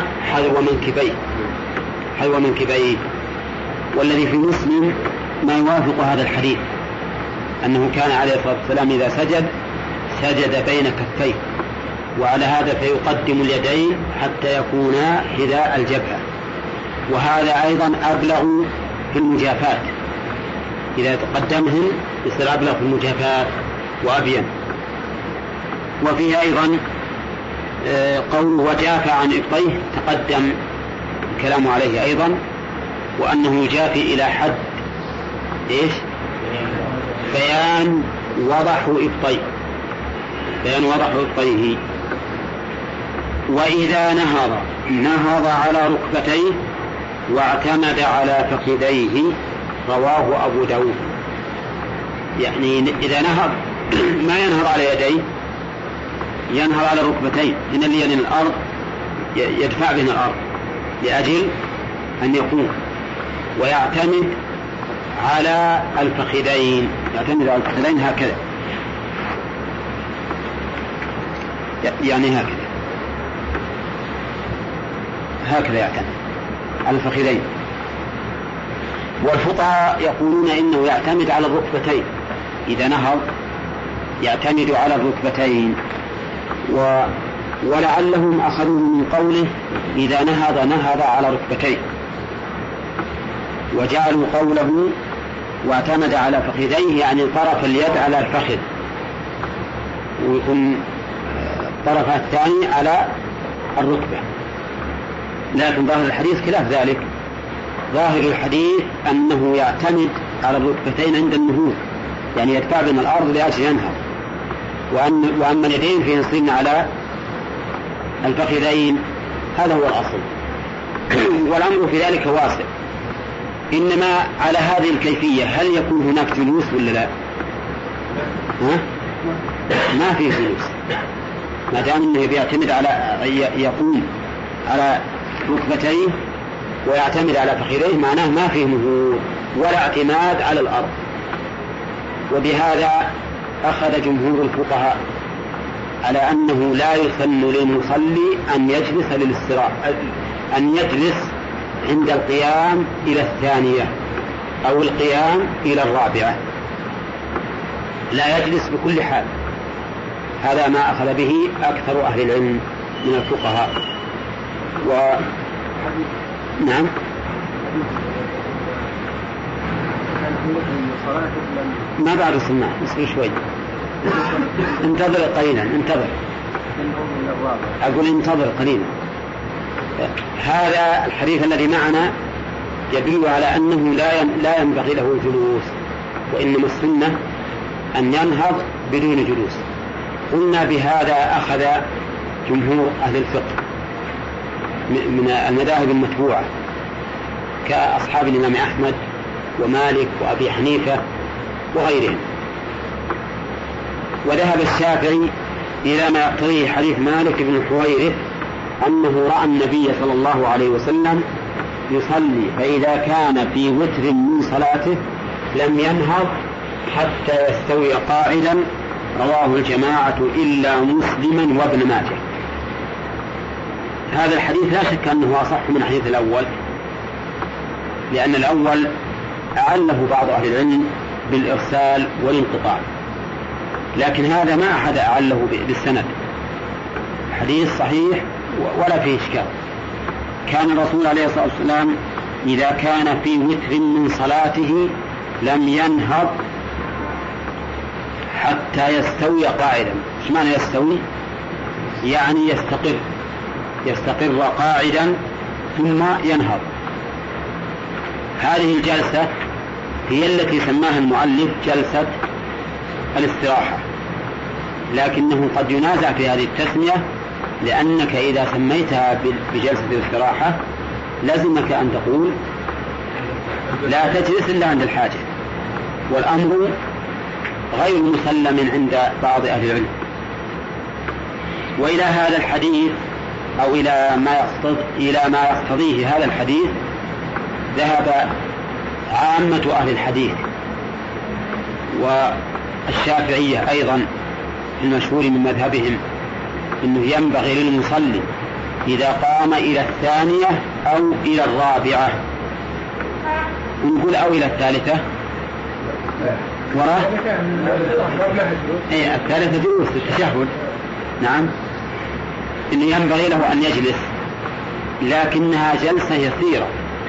حذو منكبيه، والذي في مسلم ما يوافق هذا الحديث، أنه كان عليه الصلاة والسلام إذا سجد بين كفيه، وعلى هذا فيقدم اليدين حتى يكونا حذاء الجبهة. وهذا أيضا أبلغ في المجافات، إذا تقدمهم يصير أبلغ في المجافات وأبين. وفيه أيضا قوله وجاف عن إبطيه، تقدم الكلام عليه أيضا، وأنه يجافي إلى حد إيش؟ بيان وضح إبطيه. وإذا نهض على ركبتيه واعتمد على فخذيه، رواه أبو داود. يعني إذا نهض ما ينهض على يديه، ينهض على ركبتين، إن اللي يعني الأرض يدفع بين الأرض لأجل أن يقوم، ويعتمد على الفخذين، هكذا، يعني هكذا يعتمد على الفخذين. والفقهاء يقولون إنه يعتمد على الركبتين، إذا نهض يعتمد على الركبتين، ولعلهم أخذوا من قوله إذا نهض على ركبتين، وجعلوا قوله واعتمد على فخذيه يعني طرف اليد على الفخذ، ويكون الطرف الثاني على الركبة. لكن ظاهر الحديث خلاف ذلك، ظاهر الحديث أنه يعتمد على الركبتين عند النهوض، يعني يدفع بين الأرض لأجل ينهض، وأما اليدين فينصبن على الفخذين، هذا هو الأصل. والأمر في ذلك واسع، إنما على هذه الكيفية هل يكون هناك جلوس ولا لا؟ ما في جلوس، ما دام أنه بيعتمد على يقوم على ركبتيه ويعتمد على فخذيه، معناه ما فيه نهوض ولا اعتماد على الأرض. وبهذا أخذ جمهور الفقهاء على أنه لا يسن للمصلي أن يجلس للاستراحة، أن يجلس عند القيام إلى الثانية أو القيام إلى الرابعة، لا يجلس بكل حال. هذا ما أخذ به أكثر أهل العلم من الفقهاء. نعم، ما بعد الصلاة، اصبر شوي، انتظر قليلا، أقول انتظر قليلا. هذا الحديث الذي معنا يدل على أنه لا ينبغي له الجلوس، وإنما السنة أن ينهض بدون جلوس. قلنا بهذا أخذ جمهور أهل الفقه من المذاهب المتبوعة كأصحاب الإمام أحمد ومالك وأبي حنيفة وغيرهم. وذهب الشافعي إلى ما يقتضيه حديث مالك بن الحويرث أنه رأى النبي صلى الله عليه وسلم يصلي، فإذا كان في وتر من صلاته لم ينهض حتى يستوي قاعدا، رواه الجماعة إلا مسلما وابن ماجه. هذا الحديث لا شك أنه أصح من الحديث الأول، لأن الأول أعله بعض أهل العلم بالإرسال والانقطاع، لكن هذا ما أحد أعله بالسند، حديث صحيح ولا فيه إشكال. كان الرسول عليه الصلاة والسلام إذا كان في وتر من صلاته لم ينهض حتى يستوي قاعدا. ايش معنى يستوي؟ يعني يستقر قاعدا ثم ينهض. هذه الجلسة هي التي سماها المؤلف جلسة الاستراحة، لكنه قد ينازع في هذه التسمية، لأنك إذا سميتها بجلسة الاستراحة لازمك أن تقول لا تجلس إلا عند الحاجة، والأمر غير مسلم عند بعض أهل العلم. وإلى هذا الحديث أو إلى ما يقتضيه هذا الحديث ذهب عامة أهل الحديث، والشافعية أيضا المشهور من مذهبهم إنه ينبغي للمصلي إذا قام إلى الثانية أو إلى الرابعة، ونقول أو إلى الثالثة وراه الثالثة جلوس التشهد، نعم، إنه ينبغي له أن يجلس، لكنها جلسة يسيرة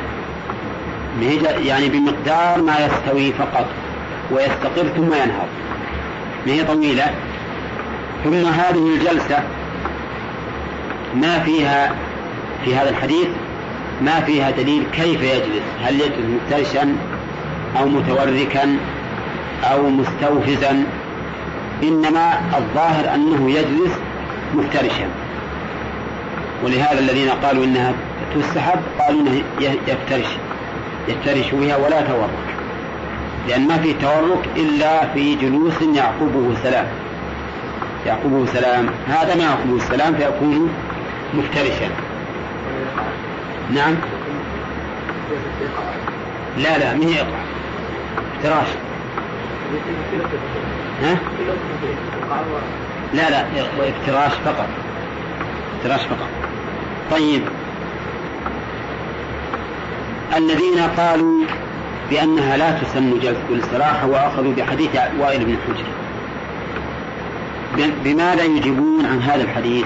يعني بمقدار ما يستوي فقط ويستقر ثم ينهض، ما هي طويلة. ثم هذه الجلسة ما فيها في هذا الحديث ما فيها دليل كيف يجلس، هل يجلس مفترشا أو متوركا أو مستوفزا، إنما الظاهر أنه يجلس مفترشا. ولهذا الذين قالوا إنها تستحب قالوا إنه يفترش بها ولا تورك، لأن ما في تورك إلا في جلوس يعقبه سلام، هذا ما يعقبه السلام فيكون مفترشا. نعم، لا ما هي إقرأ، افتراش. ها؟ لا افتراش فقط. طيب، الذين قالوا بأنها لا تسن جلسة الاستراحة وأخذوا بحديث وائل بن حجر، بماذا يجيبون عن هذا الحديث؟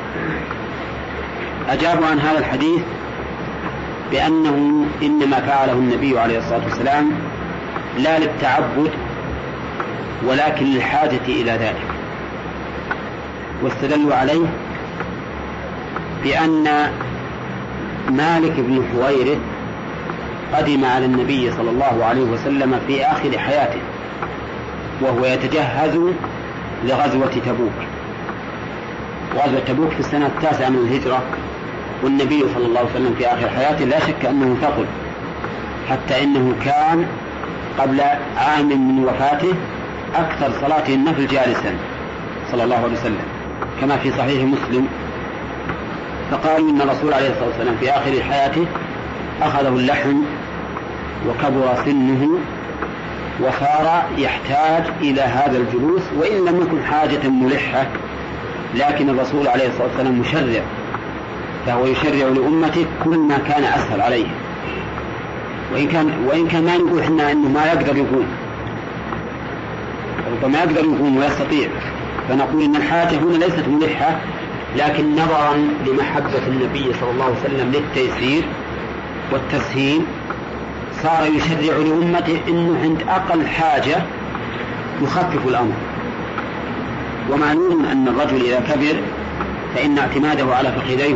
أجابوا عن هذا الحديث بأنه إنما فعله النبي عليه الصلاة والسلام لا للتعبد ولكن للحاجة إلى ذلك، واستدلوا عليه بأن مالك بن حويرث قدم على النبي صلى الله عليه وسلم في آخر حياته وهو يتجهز لغزوة تبوك. غزوة تبوك في السنة 9 من الهجرة، والنبي صلى الله عليه وسلم في آخر حياته لا شك أنه ثقل، حتى إنه كان قبل عام من وفاته أكثر صلاة النفل جالسا صلى الله عليه وسلم كما في صحيح مسلم. فقالوا إن الرسول عليه الصلاة والسلام في آخر حياته أخذه اللحم وكبر سنه وصار يحتاج إلى هذا الجلوس، وإن لم يكن حاجة ملحة، لكن الرسول عليه الصلاة والسلام مشرع، فهو يشرع لأمته كل ما كان أسهل عليه، وإن كان ما نقول إحنا إنه ما يقدر يقوم، ربما يقدر يقوم ويستطيع، فنقول إن الحاجة هنا ليست ملحة، لكن نظرا لمحبة النبي صلى الله عليه وسلم للتيسير والتسهيل صار يشرع لأمته إنه عند أقل حاجة يخفف الأمر. ومعلوم أن الرجل إذا كبر فإن اعتماده على فخذيه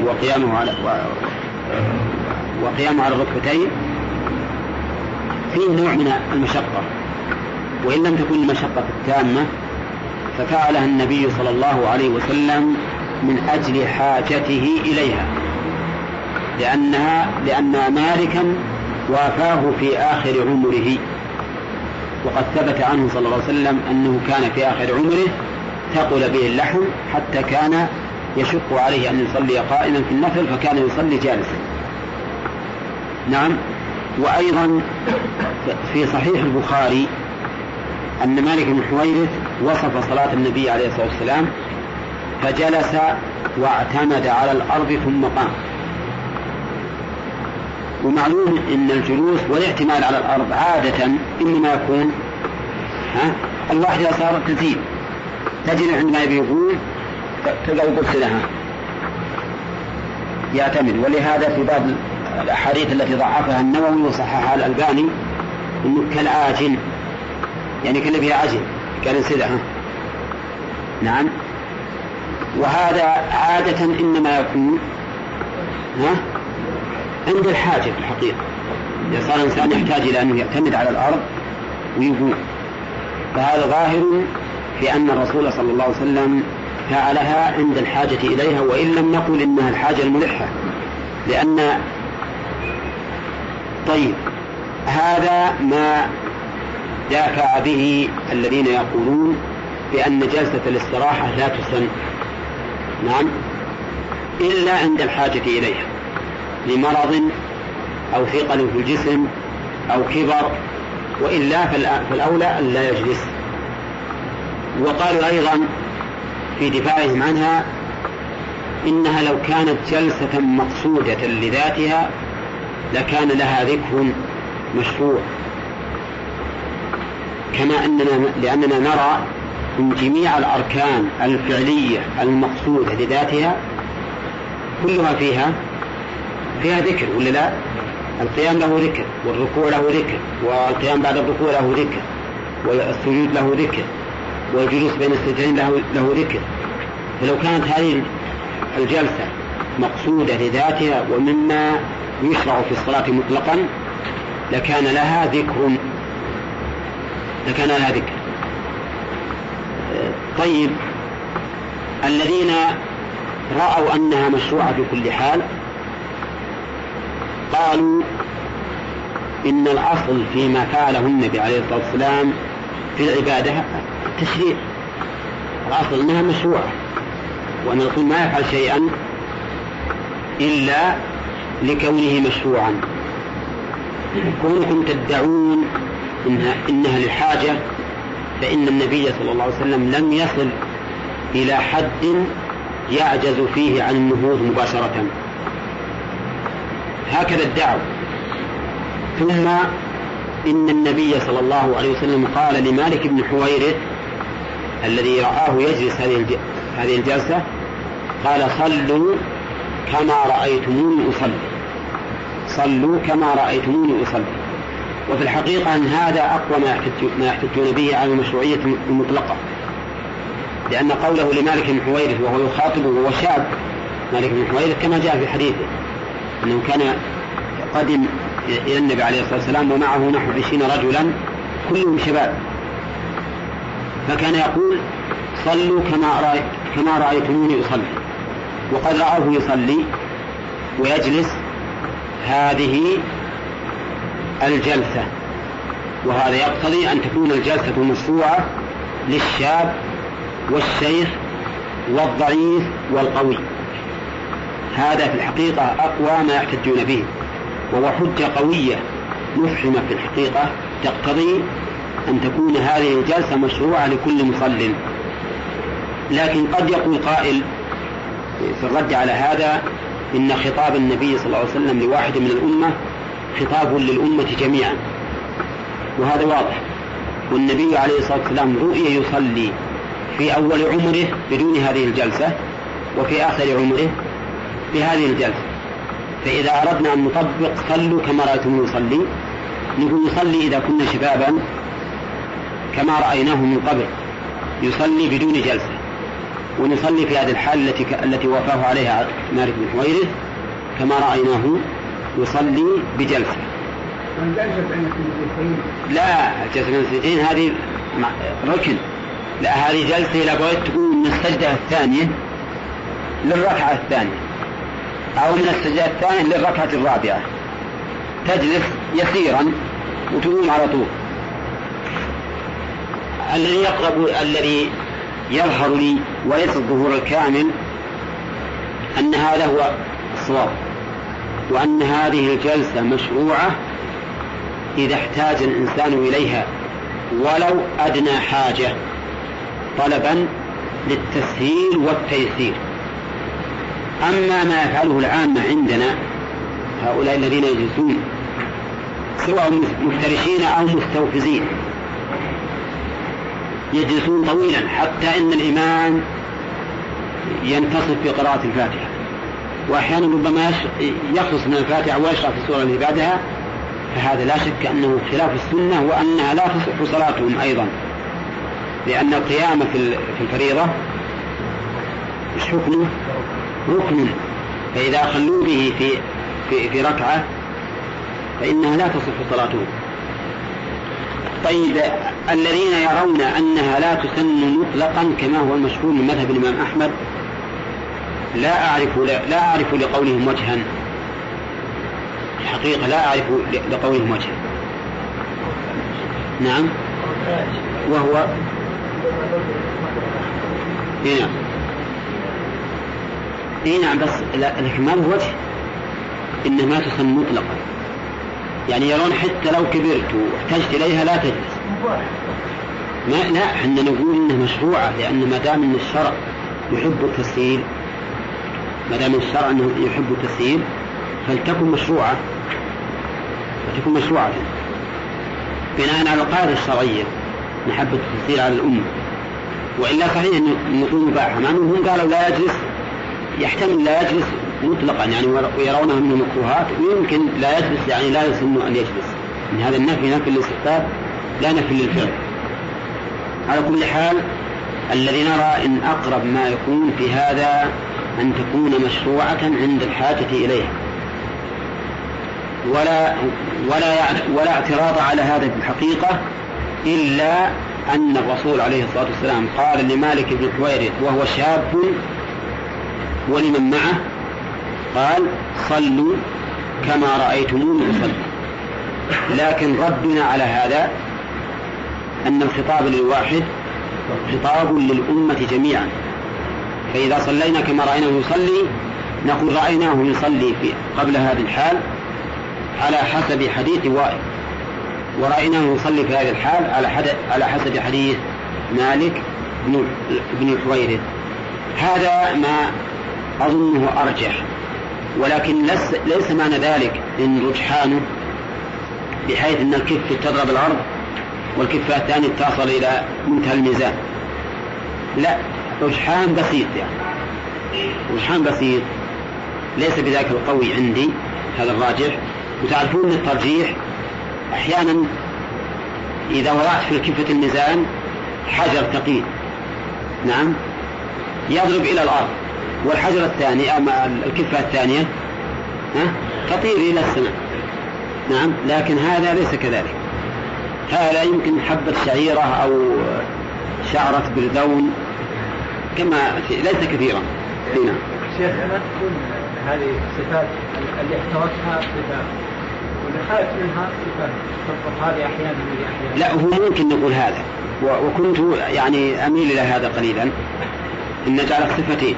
وقيامه على الركبتين فيه نوع من المشقة، وإن لم تكن المشقة التامة ففعلها النبي صلى الله عليه وسلم من أجل حاجته إليها، لأن مالكا وافاه في آخر عمره، وقد ثبت عنه صلى الله عليه وسلم أنه كان في آخر عمره ثقل به اللحم حتى كان يشق عليه أن يصلي قائما في النفل، فكان يصلي جالسا. نعم. وأيضا في صحيح البخاري أن مالك بن حويرث وصف صلاة النبي عليه الصلاة والسلام فجلس واعتمد على الأرض ثم قام. ومعلوم أن الجلوس والاعتماد على الأرض عادة إنما يكون الواحد إذا صار تزيد تجد عندما يقول تلقى قلت لها يعتمد. ولهذا في بعض الأحاديث التي ضعفها النووي وصححها الألباني إنه كالعاجل، يعني كان فيها عجل، كان ينسدها نعم. وهذا عادة إنما يكون عند الحاجة في الحقيقة، إذا صار الإنسان يحتاج إلى أنه يعتمد على الأرض ويقوم، فهذا ظاهر في أن الرسول صلى الله عليه وسلم فعلها عند الحاجة إليها، وإن لم نقل إنها الحاجة الملحة، لأن طيب هذا ما دافع به الذين يقولون بأن جلسة الاستراحة لا تسن، نعم، إلا عند الحاجة إليها لمرض أو ثقل في الجسم أو كبر، وإلا فالأولى أن لا يجلس. وقالوا أيضا في دفاعهم عنها إنها لو كانت جلسة مقصودة لذاتها لكان لها ذكر مشروع، لأننا نرى من جميع الأركان الفعلية المقصودة لذاتها كلها فيها ذكر، ولا لا؟ القيام له ذكر، والركوع له ذكر، والقيام بعد الركوع له ذكر، والسجود له ذكر، والجلوس بين السجدين له ذكر. فلو كانت هذه الجلسة مقصودة لذاتها ومما يشرع في الصلاة مطلقا لكان لها ذكر. طيب الذين رأوا أنها مشروعة في كل حال قالوا إن الأصل فيما فعله النبي عليه الصلاة والسلام في العبادة التشريع، الأصل أنها مشروعة، وأن الرسول ما يفعل شيئا إلا لكونه مشروعا. كونكم تدعون إنها للحاجة، فإن النبي صلى الله عليه وسلم لم يصل إلى حد يعجز فيه عن النهوض مباشرة، هكذا الدعوة. ثم إن النبي صلى الله عليه وسلم قال لمالك بن حويرث الذي رآه يجلس هذه الجلسة، قال صلوا كما رأيتموني أصلي، صلوا كما رأيتموني أصلي. وفي الحقيقة أن هذا أقوى ما يحتجون به على المشروعية المطلقة، لأن قوله لمالك بن حويرث وهو يخاطبه وهو شاب، مالك بن حويرث كما جاء في حديثه أنه كان قدم إلى النبي عليه الصلاة والسلام ومعه نحو 20 رجلا كلهم شباب، فكان يقول صلوا كما رأيتموني أصلي، وقد رأوه يصلي ويجلس هذه الجلسة. وهذا يقتضي أن تكون الجلسة مشروعة للشاب والشيخ والضعيف والقوي. هذا في الحقيقة أقوى ما يحتجون به، وهو حجة قوية مفهمة في الحقيقة تقتضي أن تكون هذه الجلسة مشروعة لكل مصل. لكن قد يقول قائل في الرد على هذا إن خطاب النبي صلى الله عليه وسلم لواحد من الأمة خطاب للأمة جميعا، وهذا واضح. والنبي عليه الصلاة والسلام رؤي يصلي في أول عمره بدون هذه الجلسة، وفي آخر عمره بهذه الجلسة. فإذا أردنا أن نطبق صلوا كما رأيتم يصلي، نقول نصلي إذا كنا شبابا كما رأيناه من قبل يصلي بدون جلسة، ونصلي في هذه الحال التي وفاه عليها مالك بن حويرث كما رأيناه يصلي بجلسة. لا، جلسة بين السجدين هذه ركن، لا هذه جلسة إذا بغيت تكون من السجدة الثانية للركعة الثانية، أو من السجدة الثانية للركعة الرابعة، تجلس يسيرا وتقوم على طول. الذي يظهر لي وليس الظهور الكامل أن هذا هو الصواب، وأن هذه الجلسة مشروعة إذا احتاج الإنسان إليها ولو أدنى حاجة، طلبا للتسهيل والتيسير. أما ما يفعله العامة عندنا هؤلاء الذين يجلسون سواء مفترشين أو مستوفزين يجلسون طويلا حتى إن الإمام ينتصف في قراءة الفاتحة، وأحيانا ربما يخلص من الفاتحة ويشرع في السورة اللي بعدها، فهذا لا شك أنه خلاف السنة وأنها لا تصح صلاتهم أيضا. لأن القيام في الفريضة مش حكمه ركن، فإذا خلوا به في ركعة فإنها لا تصح صلاته. طيب الذين يرون أنها لا تسن مطلقا كما هو المشهور من مذهب الإمام أحمد لا أعرف لقولهم وجها، الحقيقة لا أعرف لقولهم وجها. نعم، وهو نعم بس لكن ما له وجه، إنما تسن مطلقا، يعني يرون حتى لو كبرت واحتجت إليها لا تجلس. لا، احنا نقول إنها مشروعة، لأن ما دام إن الشرع يحب التسهيل، ما دام الشرع أنه يحب التسهيل فلتكن مشروعة، بناء على القاعدة الشرعية نحب التسهيل على الأمة. وإلا صحيح أن نقول مباحة، مع أنهم قالوا لا يجلس، يحتمل لا يجلس مطلقا يعني، ويرونها من المكروهات، ويمكن لا يجلس يعني لا يسن أن يجلس. من هذا النفي نفي للاستحباب لا نفي للفعل. على كل حال الذي نرى إن أقرب ما يكون في هذا أن تكون مشروعة عند الحاجة إليها، ولا اعتراض على هذا في الحقيقة، إلا أن الرسول عليه الصلاة والسلام قال لمالك بن حويرث وهو شاب ولمن معه، قال صلوا كما رأيتموني أصلي. لكن ردنا على هذا أن الخطاب للواحد خطاب للأمة جميعا، فإذا صلينا كما رأيناه يصلي نقول رأيناه يصلي قبل هذه الحال على حسب حديث وائل، ورأيناه يصلي في هذه الحال على حسب حديث مالك بن حويرث. هذا ما أظنه أرجح، ولكن ليس معنى ذلك إن رجحانه بحيث أن الكفة تضرب الأرض والكفة الثانية تصل إلى منتهى الميزان، لا، رجحان بسيط، يعني رجحان بسيط ليس بذاك القوي عندي، هذا الراجح. وتعرفون الترجيح أحيانا إذا وضعت في الكفة الميزان حجر ثقيل، نعم، يضرب إلى الأرض، والحجر الثاني أما الكفة الثانية تطير إلى السماء، نعم، لكن هذا ليس كذلك. هذا يمكن حبة شعيرة أو شعرة بردون كما ليس كثيرا. نعم شيخ، أنا تكون هذه الصفات اللي احتوتها صفات واللي خالف منها صفات، تطلق هذه أحيانا لا، هو ممكن نقول هذا، وكنت يعني أميل إلى هذا قليلا، إن نجعل صفتين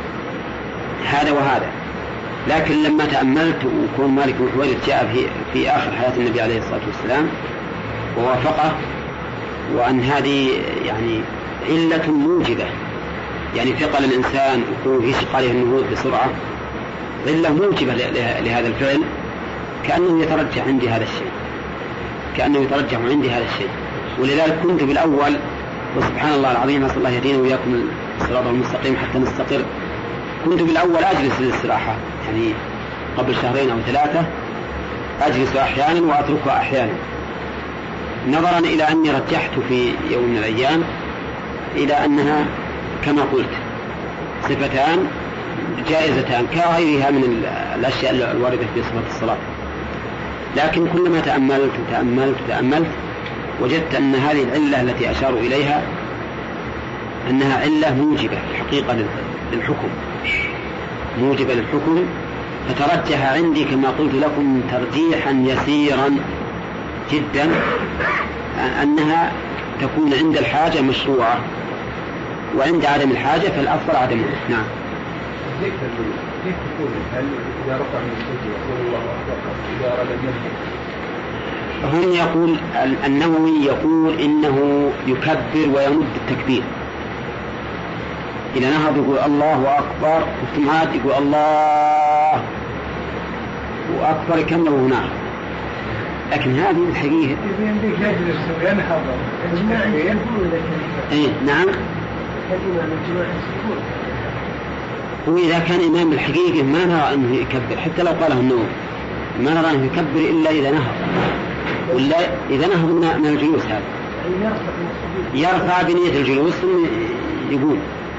هذا وهذا. لكن لما تأملت وكون مالك بن حويرث جاء في آخر حياة النبي عليه الصلاة والسلام ووافقه، وأن هذه يعني علة موجبة، يعني ثقل الإنسان ويكون يشق عليه النهوض بسرعة، علة موجبة لهذا الفعل، كأنه يترجح عندي هذا الشيء، ولذلك كنت بالأول، وسبحان الله العظيم أسأل الله يهدينا وإياكم الصراط المستقيم حتى نستقر، كنت بالأول أجلس للاستراحة، يعني قبل 2 أو 3 أجلس أحيانا وأتركها أحيانا، نظرا إلى أني رجحت في يوم من الأيام إلى أنها كما قلت صفتان جائزتان كغيرها من الأشياء الواردة في صفة الصلاة. لكن كلما تأملت وجدت أن هذه العلة التي أشاروا إليها أنها علة موجبة الحقيقة للحكم، فترجح عندي كما قلت لكم ترجيحا يسيرا جدا أنها تكون عند الحاجة مشروعة، وعند عدم الحاجة فالأفضل عدمها. نعم. كيف تقول هل إذا رفع من السجود يقول الله أكبر إذا أراد هم يقول النووي يقول إنه يكبر ويمد التكبير، إذا نهض يقول الله أكبر، ثم عاد يقول الله وأكبر كم له نهض. لكن هذه الحقيقة نعم، وإذا كان إمام الحقيقة ما نرى أنه يكبر، حتى لو قاله النووي ما نرى أنه يكبر إلا إذا نهض، ولا إذا نهض من الجلوس هذا يرفع بنية الجلوس ثم يقول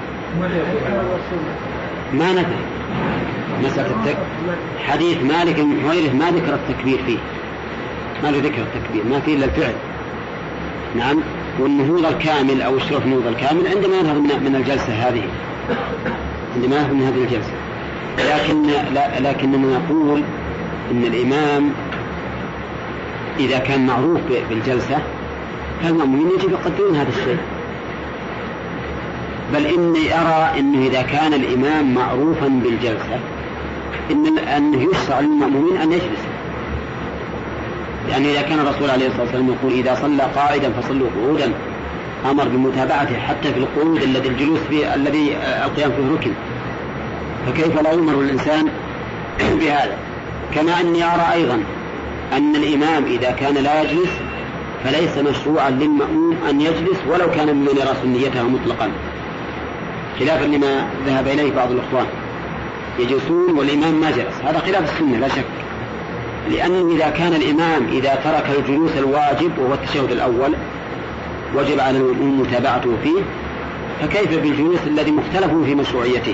ما ندري مسألة حديث مالك بن حويرث ما ذكر التكبير فيه، ما ذكر التكبير، ما فيه إلا الفعل. نعم. والنهوض الكامل أو الشرف النهوض الكامل عندما ينهض من الجلسة هذه، عندما ينهض من هذه الجلسة. لكننا نقول إن الإمام إذا كان معروف بالجلسة فالمؤمنين يجب يقدرون هذا الشيء. بل إني أرى أنه إذا كان الإمام معروفا بالجلسة أنه يشرع للمأمومين أن يجلس. يعني إذا كان الرسول عليه الصلاة والسلام يقول إذا صلى قاعدا فصلوا قعودا، أمر بمتابعته حتى في القعود الذي الجلوس فيه الذي القيام فيه ركن، فكيف لا يؤمر الإنسان بهذا؟ كما أني أرى أيضا أن الإمام إذا كان لا يجلس فليس مشروعا للمأموم أن يجلس ولو كان ممن يرى سنيتها مطلقا، خلافا لما ذهب إليه بعض الإخوان يجلسون والإمام ما جلس. هذا خلاف السنة لا شك، لأنه إذا كان الإمام إذا ترك الجلوس الواجب وهو التشهد الأول وجب على المأموم متابعته فيه، فكيف بالجلوس الذي مختلف في مشروعيته؟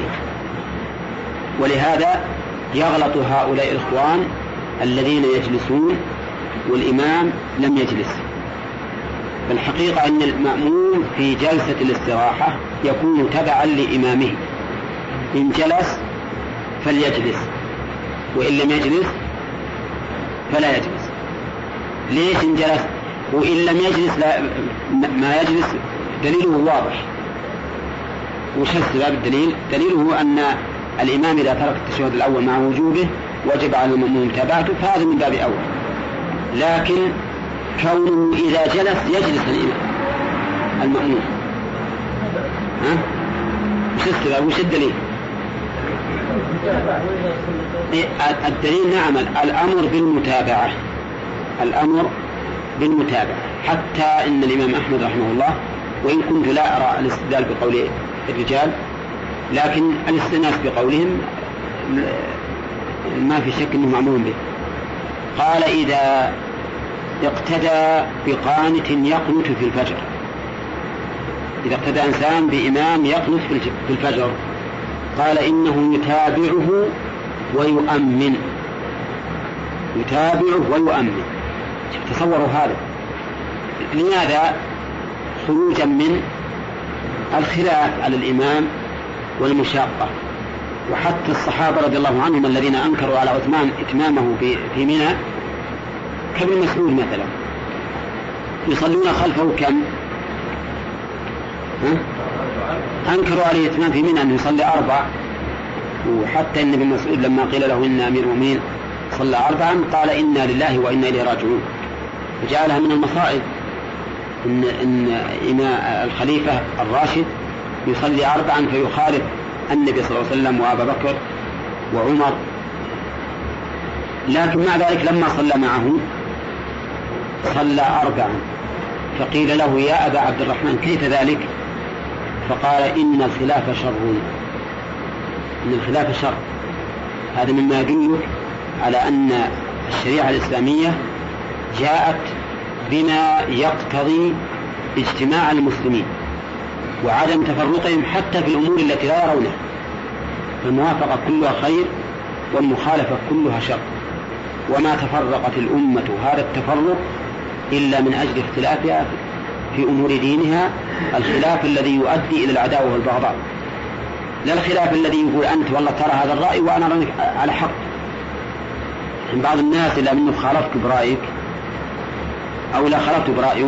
ولهذا يغلط هؤلاء الإخوان الذين يجلسون والإمام لم يجلس. فالحقيقة أن المأموم في جلسة الاستراحة يكون تبعا لإمامه، إن جلس فليجلس وإن لم يجلس فلا يجلس. ليش إن جلس؟ وإن لم يجلس لا ما يجلس دليله واضح. وش السبب؟ الدليل دليله أن الإمام إذا ترك التشهد الأول مع وجوبه وجب على المأموم متابعته، فهذا من باب أول. لكن كونه إذا جلس يجلس المأموم، وش السبب؟ وش الدليل؟ الدليل نعم الأمر بالمتابعة، الأمر بالمتابعة. حتى إن الإمام أحمد رحمه الله، وإن كنت لا أرى الاستدلال بقول الرجال لكن الاستئناس بقولهم ما في شك أنه معمول به، قال إذا اقتدى بقانت يقنت في الفجر، إذا اقتدى إنسان بإمام يقنت في الفجر قال إنه يتابعه ويؤمن، يتابعه ويؤمن. تصوروا هذا. لماذا؟ خروجا من الخلاف على الإمام والمشاقة. وحتى الصحابة رضي الله عنهم الذين أنكروا على عثمان إتمامه في منى كابن مسعود مثلا يصلون خلفه كم؟ أنكروا عليه إتمام في منى أنه يصلي 4. وحتى إن ابن مسعود لما قيل له إن أمير المؤمنين صلى 4 قال إنا لله وإنا إليه راجعون، فجعلها من المصائب إن الخليفة الراشد يصلي 4 فيخالف النبي صلى الله عليه وسلم وأبا بكر وعمر. لكن مع ذلك لما صلى معه صلى 4، فقيل له يا أبا عبد الرحمن كيف ذلك؟ فقال إن الخلاف شر، إن الخلاف شر. هذا مما يدلك على أن الشريعة الإسلامية جاءت بما يقتضي اجتماع المسلمين وعدم تفرقهم حتى في الأمور التي لا يرونها، فالموافقة كلها خير والمخالفة كلها شر. وما تفرقت الأمة هذا التفرق إلا من أجل اختلافها في أمور دينها، الخلاف الذي يؤدي إلى العداوة والبغضاء، لا الخلاف الذي يقول أنت والله ترى هذا الرأي وأنا أرى على حق. من بعض الناس إلا منه خالفت برأيك أو لا خالفت برأيه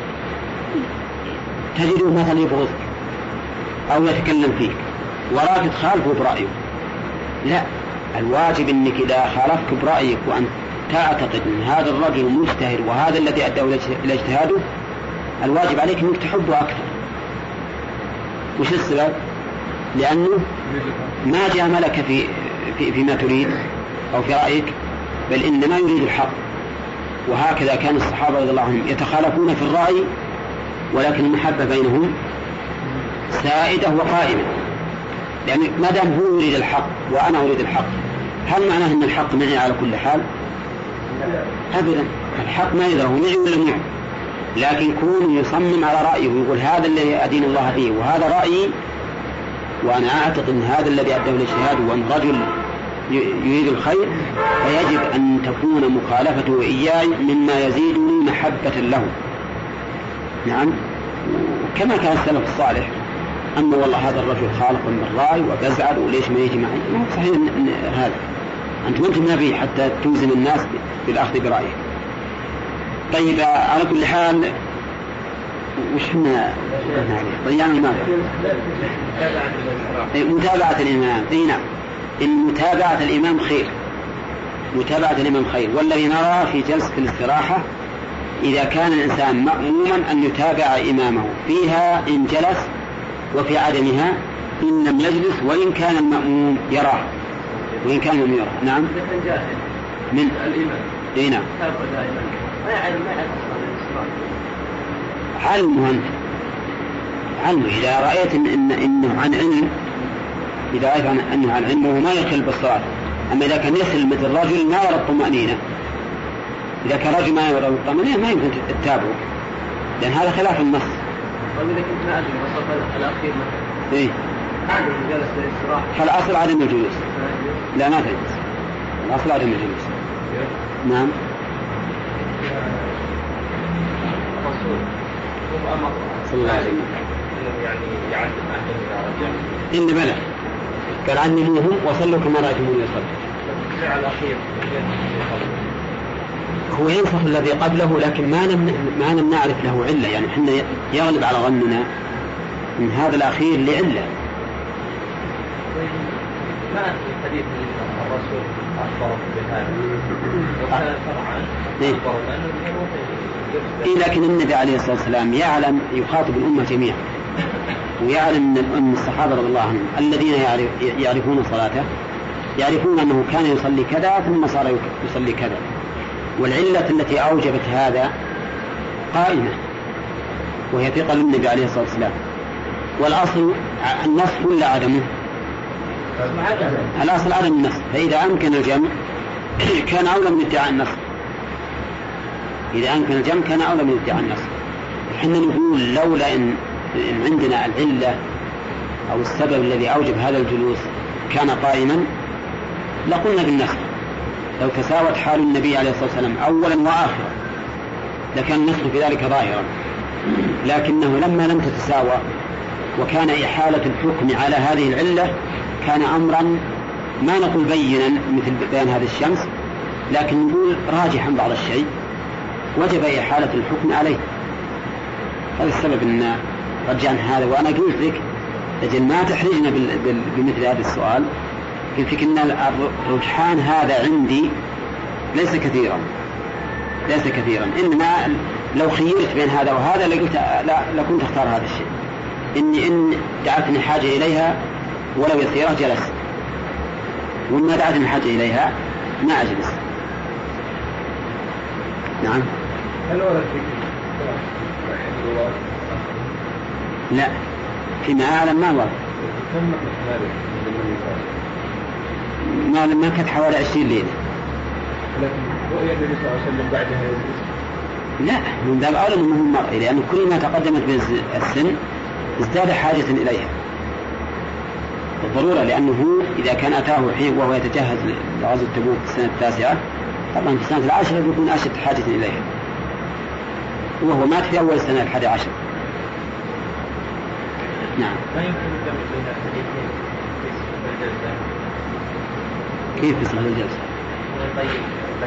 تجده مثلا يبغضك أو يتكلم فيك وراك تخالفه برأيه. لا، الواجب أنك إذا خالفك برأيك وأنت تعتقد أن هذا الرجل مجتهد وهذا الذي أدى إلى اجتهاده، الواجب عليك أنك تحبه أكثر. وش السبب؟ لأنه ما جاملك فيما تريد أو في رأيك، بل إنما يريد الحق. وهكذا كان الصحابة رضي الله عنهم يتخالفون في الرأي ولكن المحبة بينهم سائدة وقائمة، لأن ما دام هو يريد الحق وأنا أريد الحق، هل معناه أن الحق معي على كل حال؟ أبدا، الحق ما يدره معي ولا معي، لكن كون يصمم على رأيه ويقول هذا الذي أدين الله به وهذا رأيي وأنا أعتقد أن هذا الذي أدى الاجتهاد وأن رجل يريد الخير فيجب أن تكون مخالفته إياي مما يزيدني محبة له. نعم، كما كان السلف الصالح أما والله هذا الرجل خالق بالرأي وبزعل وليش ما يجي معي، ما هو صحيح هذا. أنت ما أنت نبي حتى توزن الناس بالأخذ برأيه. طيب على كل حال وش احنا ضيعنا الماضي؟ متابعة الإمام. نعم، متابعة الإمام خير، متابعة الإمام خير. والذي نرى في جلسة الاستراحة إذا كان الإنسان مأموما أن يتابع إمامه فيها إن جلس وفي عدمها إن لم يجلس وإن كان المأموم يراه وإن كان المأموم يراه. نعم، من الإمام. إيه نعم، علمه أنت، علمه إذا رأيت إنه عن علم، إذا رأيت أنه عن علم وهو ما يدخل بالصلاة. أما إذا كان يسل مثل الرجل ما يرى الطمأنينة، إذا كان رجل ما يرى الطمأنينة ما يمكن تتابعه لأن هذا خلاف النص. طيب إذا كنت ما أدري وصف الأخير مثلا إيه جلس للاستراحة فالأصل عدم الجلوس. لا ما تجلس، الأصل عدم الجلوس. نعم. الرسول هو أمر صلى الله عليه وسلم يعني يعلم أهله إذا رجع إن بلى قال علموهم وصلوا كما رأيتموني يصلوا. الفعل الأخير هو ينصح الذي قبله لكن ما لم نعرف له علة، يعني حنا يغلب على ظننا من هذا الأخير لعلة. ما في حديث الرسول أخبر بهذا وكان شرعا أخبر إيه، لكن النبي عليه الصلاة والسلام يعلم يخاطب الأمة جميعا ويعلم أن الصحابة رضي الله عنهم الذين يعرفون صلاته يعرفون أنه كان يصلي كذا ثم صار يصلي كذا، والعلة التي أوجبت هذا قائمة وهي ثقة للنبي عليه الصلاة والسلام. والأصل النص ولا عدمه؟ الأصل عدم النص، فإذا أمكن الجمع كان أولى من ادعاء النص. إذا أمكن الجمع كان أولى من ادعاء النص. حنا نقول لولا إن عندنا العلة أو السبب الذي أوجب هذا الجلوس كان قائما لقلنا بالنسخ، لو تساوت حال النبي عليه الصلاة والسلام أولا وآخرا لكان النسخ في ذلك ظاهرا، لكنه لما لم تتساوى وكان إحالة الحكم على هذه العلة كان أمرا ما نقول بينا مثل بيان هذه الشمس، لكن نقول راجحا بعض الشيء وجب إحالة الحكم عليه. هذا السبب أن رجعنا هذا. وأنا قلت لك أجل ما تحرجنا بمثل هذا السؤال، قلت لك أن الرجحان هذا عندي ليس كثيرا، إنما لو خيرت بين هذا وهذا لقلت لكنت أختار هذا الشيء. إن دعتني حاجة إليها ولو يسيرة جلست، وما دعتني حاجة إليها ما أجلس. نعم. هل ورد لا فيما أعلم ما ورد. ما كانت حوالي 20 ليلة. لكن رؤية النبي صلى الله عليه وسلم بعدها يجلس؟ لا، من باب أولى أنه المرء، لأن كل ما تقدمت بالسن ازداد حاجة إليها بالضرورة، لأنه إذا كان أتاه حين وهو يتجهز لغزوة تبوك في السنة 9 طبعا في السنة 10 يكون أشد حاجة إليها، وهو مات في أول السنة 11. نعم. ما يمكن الجمع بين الحديثين في صفة الجلسة. كيف في صفة الجلسة؟ طيب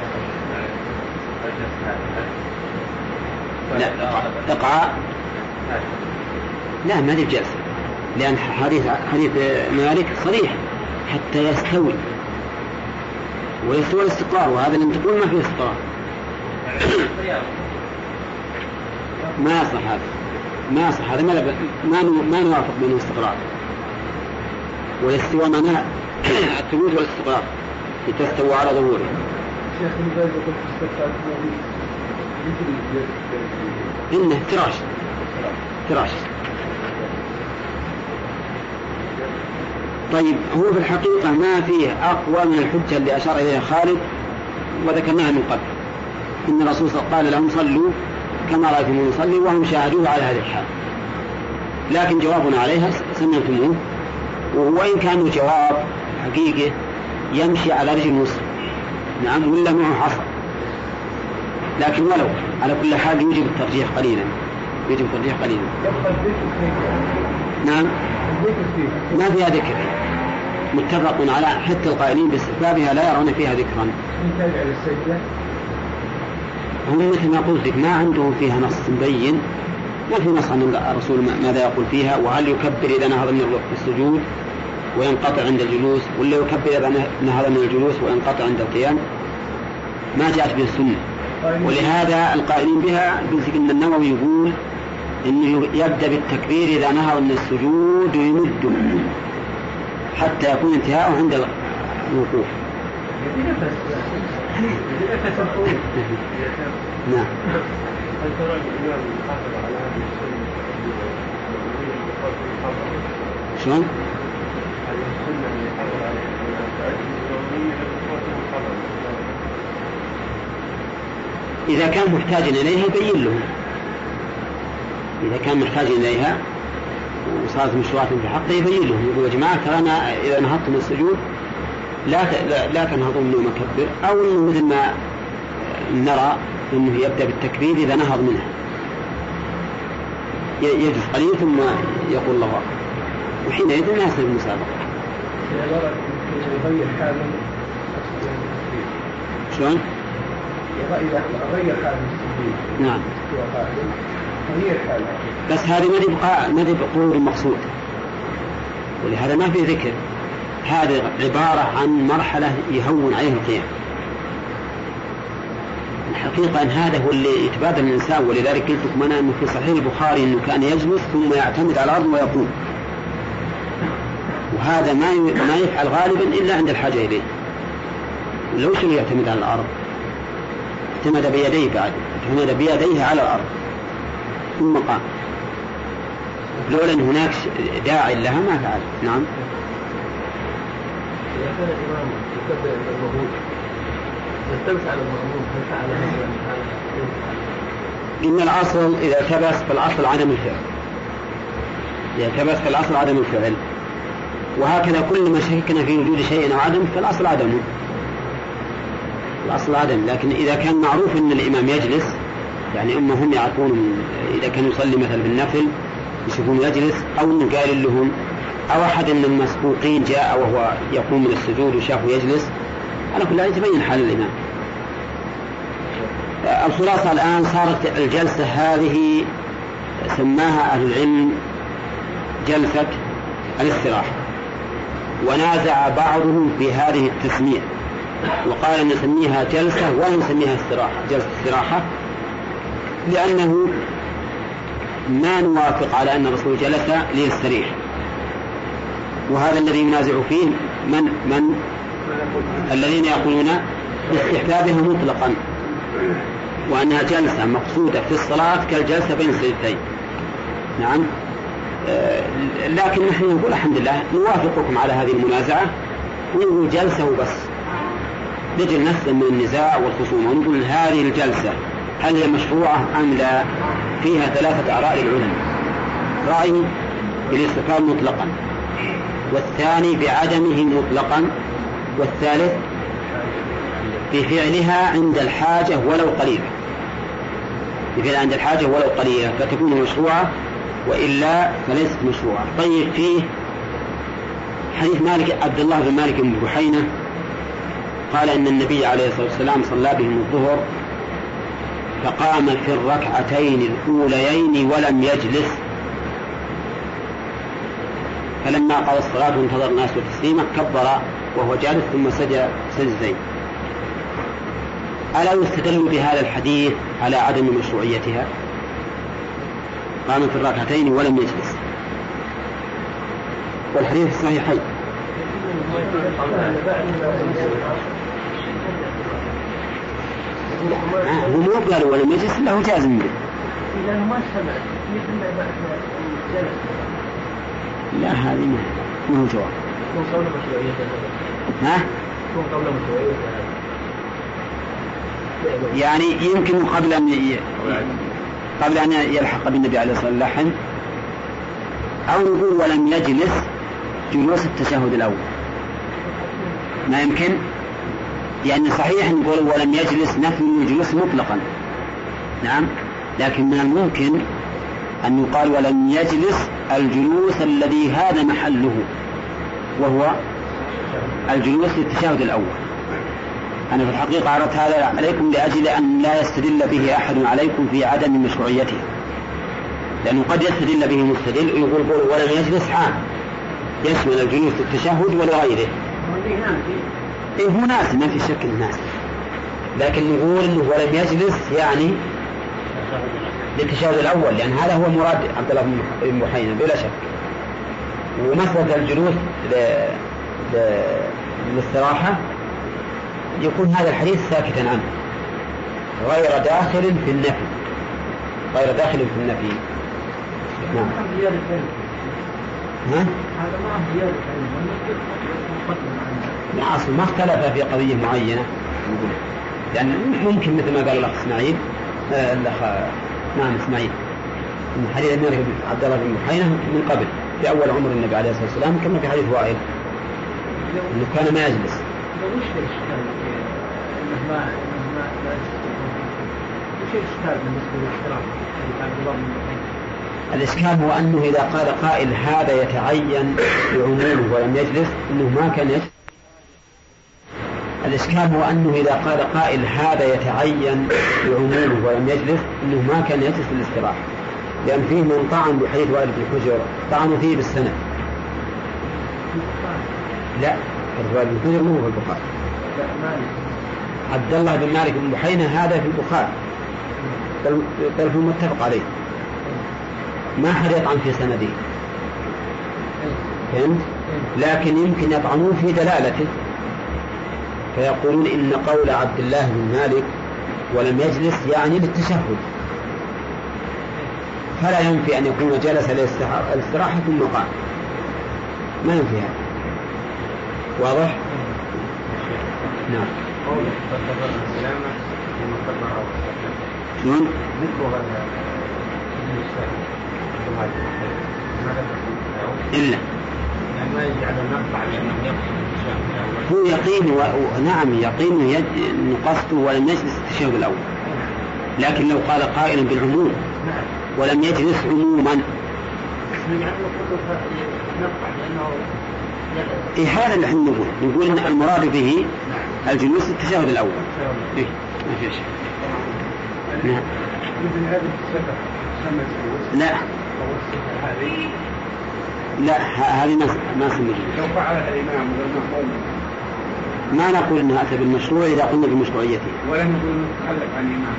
لا إقعاء لا ما هي الجلسة، لأن حديث مالك صريح حتى يستوي ويستوي الاستقرار، وهذا لم تكون ما فيه استقرار. ما يصح هذا، ما يصح هذا، ما نوافق بين الاستقرار والاستواء معناه الثبوت والاستقرار لتستوى على ظهوره. شيخ من ذلك قلت استقرار إنه فراش. طيب هو في الحقيقة ما فيه أقوى من الحجة اللي أشار إليها خالد وذكرناها من قبل، إن الرسول قال لهم صلوا كما رأيتم يصلي، وهم شاهدوه على هذه الحال. لكن جوابنا عليها سمعتموه، وإن كان جواب حقيقي يمشي على رجل مسلم، نعم، ولا معه حصر، لكن ولو على كل حال يوجب الترجيح قليلا، يوجب الترجيح قليلا. نعم، ما فيها ذكر، متفق على حتى القائلين باستحبابها لا يرون فيها ذكرا. هم مثل ما قلت لك ما عندهم فيها نص مبين، ما في نص عن الرسول ماذا يقول فيها، وهل يكبر إذا نهض من السجود وينقطع عند الجلوس، ولا يكبر إذا نهض من الجلوس وينقطع عند القيام، ما جاءت به السنة. ولهذا القائلين بها قلت إن النووي يقول إنه يبدأ بالتكبير إذا نهض من السجود ويمد حتى يكون انتهاءه عند الوقوف. نعم. شلون؟ إذا كان محتاجا إليها يبين لهم، إذا كان محتاجا إليها وصارت مشروعات في حقه يبين لهم، يقول يا جماعة ترى أنا إذا نهضت من السجود لا تنهضوا منه مكبر، أو إنه مثل ما نرى إنه يبدأ بالتكبير إذا نهض منها، يجلس قليل ثم يقول الله أكبر، وحينئذ ما يصير المسابقة. شلون؟ غير حاله. نعم. بس هذه ما دي بقول المقصود، ولهذا ما في ذكر، هذه عبارة عن مرحلة يهون عليه القيام. الحقيقة أن هذا هو اللي يتبادل الإنسان، ولذلك قلت لكم أنا أنه في صحيح البخاري أنه كان يجلس ثم يعتمد على الأرض ويقوم، وهذا ما يفعل غالبا إلا عند الحاجة إليه. لو شو يعتمد على الأرض، اعتمد بيديه، بعد اعتمد بيديه على الأرض ثم قام، لولا أن هناك داعي لها ما فعل. نعم. إذا كان الإمام يكبر المغرب يلتبس على المأموم هل فعل هذا؟ إن الأصل إذا التبس فالأصل عدم الفعل، إذا التبس فالأصل عدم الفعل، وهكذا كل ما شككنا في وجود شيء أو عدم فالأصل عدمه، الأصل عدم. لكن إذا كان معروف أن الإمام يجلس، يعني هم يعرفون إذا كان يصلي مثلا بالنفل يشوفون يجلس، أو أنه قال لهم، أو أحد من المسبوقين جاء وهو يقوم من السجود وشافه يجلس، على كل حال يتبين حال الإمام. الخلاصة الآن صارت الجلسة هذه سماها أهل العلم جلسة الاستراحة، ونازع بعضهم في هذه التسمية، وقال أن نسميها جلسة ولا نسميها استراحة، جلسة استراحة، لأنه ما نوافق على أن الرسول جلس ليستريح، وهذا الذي ينازع فيه من الذين يقولون باستحبابها مطلقا، وأنها جلسة مقصودة في الصلاة كالجلسة بين السجدتين. نعم. لكن نحن نقول الحمد لله نوافقكم على هذه المنازعة، ونقول جلسة وبس، نجل نسلم من النزاع والخصومة، ونقول هذه الجلسة هل هي مشروعة أم لا؟ فيها 3 آراء للعلماء، رأي بالاستحباب مطلقا، والثاني بعدمه مطلقا، والثالث بفعلها عند الحاجة ولو قليلة، بفعلها عند الحاجة ولو قليلة فتكون مشروعة، وإلا فليست مشروعة. طيب، فيه حديث عبد الله بن مالك بن بحينة قال إن النبي عليه الصلاة والسلام صلى بهم الظهر فقام في الركعتين الأوليين ولم يجلس، فلما قضى الصلاة وانتظر الناس تسليمه كبر وهو جالس ثم سجد سجدتين. ألا يستدل بهذا الحديث على عدم مشروعيتها؟ قام في الركعتين ولم يجلس، والحديث الصحيحين. هم مو قالوا ولم يجلس له جازم به، لأنه ما سمع لا هذه ما هو جواب. يعني يمكن قبل أن قبل أن يلحق بالنبي عليه الصلاة والسلام لحن، أو نقول ولم يجلس جلوس التشهد الأول. ما يمكن، يعني صحيح نقول ولم يجلس نفي الجلوس مطلقا، نعم، لكن من الممكن أن يقال ولم يجلس الجلوس الذي هذا محله، وهو الجلوس للتشهد الأول. أنا في الحقيقة عرضت هذا عليكم لأجل أن لا يستدل به أحد عليكم في عدم مشروعيته، لأنه قد يستدل به مستدل ويقول ولم يجلس عام يشمل الجلوس للتشهد ولغيره. إيه هو ناس، ما في شك الناس، لكن نقول إنه ولم يجلس يعني للتشهد الأول، لأن هذا هو مراد عبد الله بن بحينة بلا شك. ومسألة الجلوس للاستراحة يكون هذا الحديث ساكتا عنه، غير داخل في النفي، غير داخل في النفي. نعم. ها؟ هذا ما هي لا، أصل ما اختلف في قضية معينة، لأن ممكن مثل ما قال الأخ إسماعيل، نعم إسماعيل، من حديث النبي عبد الله بن بحينة من قبل في أول عمر النبي عليه الصلاة والسلام، كما في حديث وائل أنه كان ما يجلس. وش الإشكال؟ إنه ما وش الإشكال بالنسبة للاحترام عبد الله بن بحينة؟ الإشكال هو أنه إذا قال قائل هذا يتعين بعمومه ولم يجلس أنه ما كان يجلس. الإشكال هو أنه إذا قال قائل هذا يتعين بعمومه ولم يجلس أنه ما كان يجلس للاستراحة، لأن فيه من طعن بحديث وائل بن حجر طعنوا فيه بالسنة. لا، وائل بن حجر مو في البخاري، عبد الله بن مالك بن بحينة هذا في البخاري بل هو متفق عليه، ما حد يطعن في سنده، فهمت؟ لكن يمكن يطعنون في دلالته، فيقولون إن قول عبد الله بن مالك ولم يجلس يعني للتشهد، فلا ينفي أن يكون جلس للاستراحة ثم قام، ما ينفي هذا. واضح؟ نعم. شلون؟ إلا هو يقين نعم يقين أن قصده ولم يجلس التشهد الأول، لكن لو قال قائل بالعموم ولم يجلس عموما إيه هذا اللي احنا نقول إن المراد به الجلوس التشهد الأول. إيه ما في شيء. نعم. لا لا هذه ما سمجد. لو فعلها الإمام ما نقول إنها أتى بالمشروع إذا قلنا بمشروعيته، ولا نقول نتخلف عن الإمام.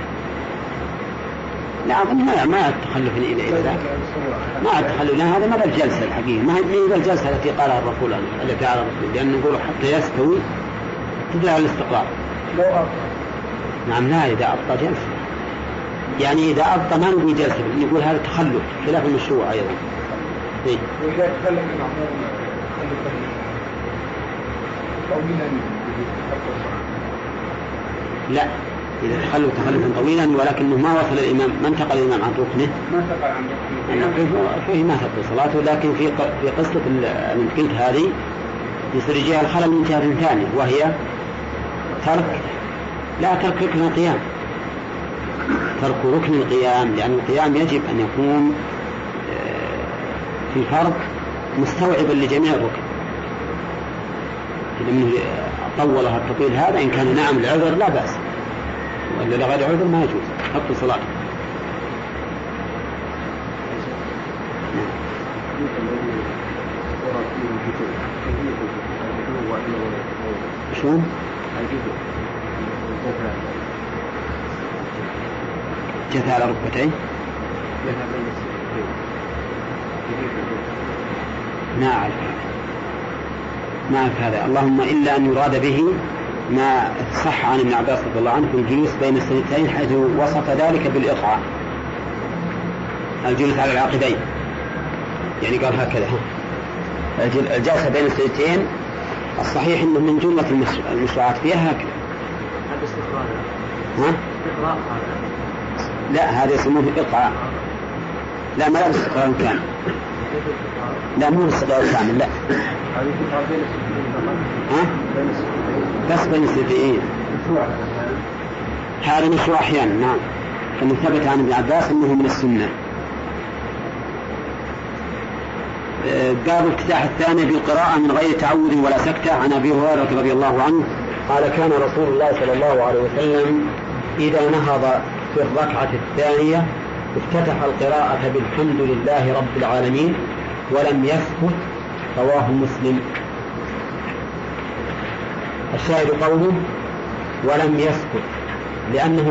لا أظن ما التخلف إلى ذلك، ما التخلف، لأن هذا ما الجلسة الحقيقة، ما هي الجلسة التي قالها الرسول التي على الرسول، لأن نقول حتى يستوي تدل على الاستقرار. لو أبطأ. نعم، لا إذا أبطأ جلسة، يعني إذا أبطأ ما نقول جلسة، نقول هذا تخلف خلاف المشروع أيضا. إيه؟ وإذا تخلف المعمول تخلف طويلا لا، إذا تخلف تخلفا طويلا ولكنه ما وصل الإمام، ما انتقل الإمام عن ركنه، ما انتقل عن ركنه، فيه ما تبطل صلاته. لكن في قصة القلت هذه يصير يجيها الخلل من جهة ثانية، وهي ترك ركن القيام، ترك ركن القيام، لأن القيام يجب أن يكون في فرض مستوعبا لجميع الركن. إذا منه طولها التطويل هذا إن كان نعم العذر لا بأس، وإلا لغير عذر ما يجوز حط صلاته. شلون؟ جثى على ركبتين؟ ما أعرف هذا، اللهم إلا أن يراد به ما صح عن ابن عباس رضي الله عنه في الجلوس بين السجدتين، حيث وصف ذلك بالإقعاء، الجلوس على العقبين، يعني قال هكذا الجلسة بين السجدتين. الصحيح أنه من جملة المشروعات فيها هكذا. هذا استقرار. ها؟ استقرار لا هذا يسمونه إقعاء. لا ما لبس إقعاء كامل. لا مو الاستقرار كامل لا. ها؟ بس بين السفيين. هذا مشروع أحيانا نعم. كما ثبت عن ابن عباس أنه من السنة. باب الافتتاح الثاني بالقراءة من غير تعود ولا سكتة. عن أبي هريرة رضي الله عنه قال كان رسول الله صلى الله عليه وسلم إذا نهض في الركعة الثانية افتتح القراءة بالحمد لله رب العالمين ولم يسكت. رواه مسلم. الشاهد قوله ولم يسكت لأنه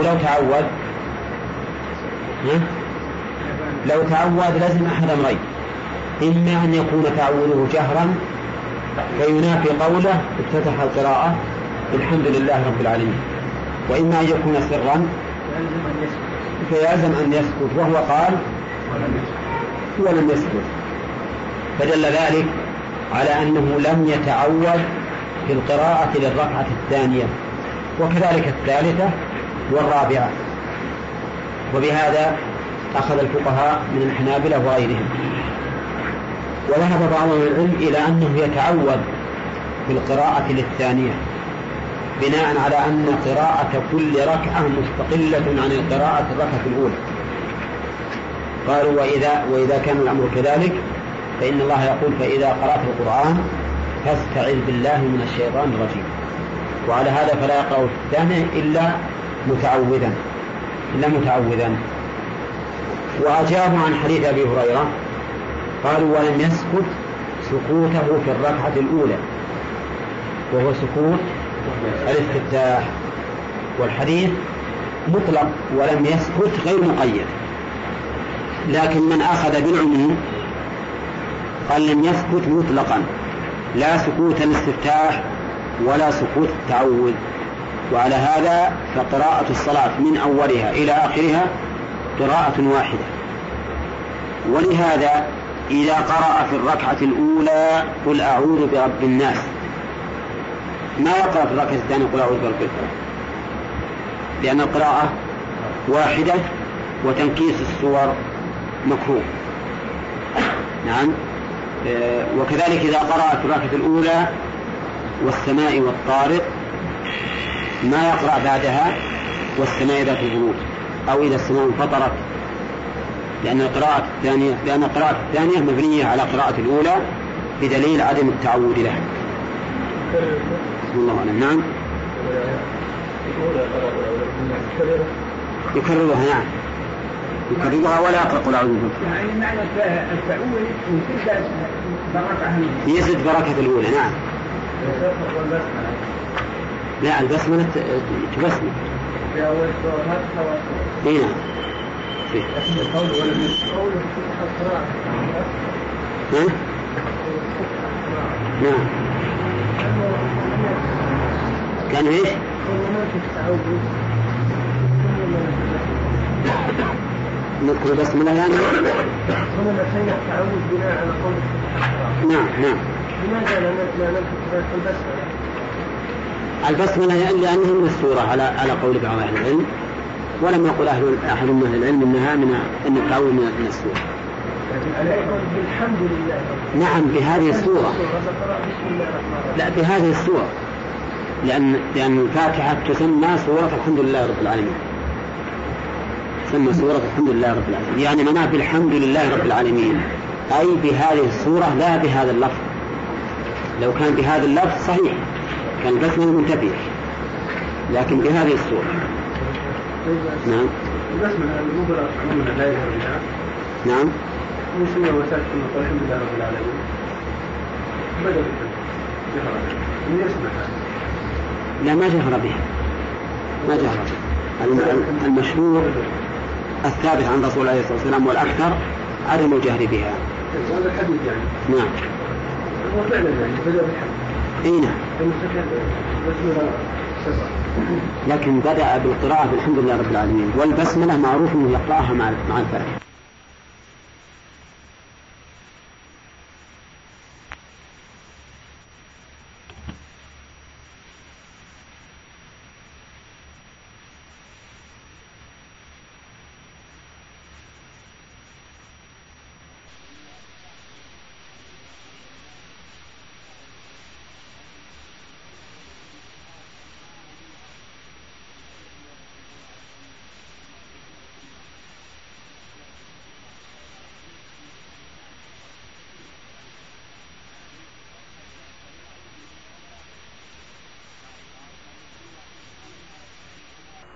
لو تعود لازم أحد أمرين: إما أن يكون تعوده جهرا فينافي قوله افتتح القراءة بالحمد لله رب العالمين، وإما أن يكون سرا فيلزم أن يسكت، وهو قال ولم يسكت، فدل ذلك على أنه لم يتعود في القراءة للركعة الثانية وكذلك الثالثة والرابعة. وبهذا أخذ الفقهاء من الحنابلة وغيرهم. وذهب بعض العلم إلى أنه يتعود في القراءة للثانية بناء على أن قراءة كل ركعة مستقلة عن القراءة الركعة الأولى. قالوا وإذا كان الأمر كذلك فإن الله يقول فإذا قرأت القرآن فاستعذ بالله من الشيطان الرجيم، وعلى هذا فلا يقرأ في الثانية إلا متعوذا. وأجابوا عن حديث أبي هريرة قالوا ولم يسكت سكوته في الركعة الأولى وهو سكوت الافتتاح، والحديث مطلق ولم يسكت غير مقيد. لكن من أخذ بالعموم قال لم يسكت مطلقا لا سكوت الاستفتاح ولا سكوت التعوذ، وعلى هذا فقراءة الصلاة من أولها إلى آخرها قراءة واحدة. ولهذا إذا قرأ في الركعة الأولى قل أعوذ برب الناس ما يقرأ في الركعة الثانية قل أعوذ برب الفلق، لأن القراءة واحدة وتنكيس الصور مكروه. نعم. وكذلك إذا قرأ في الركعة الأولى والسماء والطارق ما يقرأ بعدها والسماء ذات البروج أو إذا السماء انفطرت، لأن القراءة الثانية مبنية على قراءة الأولى بدليل عدم التعود لها. بسم الله عليه. نعم. يكررها. نعم يكررها ولا يقرأ قل أعوذ برب الفلق. يعني معنى التعود يزد بركة الأولى. نعم. لا البسملة تبسمل. نعم. نعم. كان ايش؟ نذكر بسملة يعني؟ نعم. لماذا لا نذكر البسملة؟ البسملة لأنها من السورة على قول بعض أهل العلم، ولم يقل أحد من أهل العلم إنها أن التعوذ من السورة. بالحمد لله. نعم بهذه السورة. لا بهذه السورة لأن الفاتحة تسمى سورة الحمد لله رب العالمين. تسمى سورة الحمد لله رب العالمين، يعني معناه بالحمد لله رب العالمين أي بهذه السورة لا بهذا اللفظ. لو كان بهذا اللفظ صحيح كان البسملة منتبه، لكن بهذه السورة. نعم. البسملة المبارك عموما لا يظهر بها. نعم. وسمى وسائل كما الحمد لله رب العالمين بدأ جهر من يسمع لا ما جهر بها. المشهور الثابت عن رسول الله صلى الله عليه وسلم والأكثر عدم الجهر بها. هذا الحديث يعني. نعم. هو فعلا يعني بدأ بالحمد. اي نعم. لكن بدأ بالقراءة بالحمد لله رب العالمين، والبسملة معروف أنه يقرأها مع الفاتحة.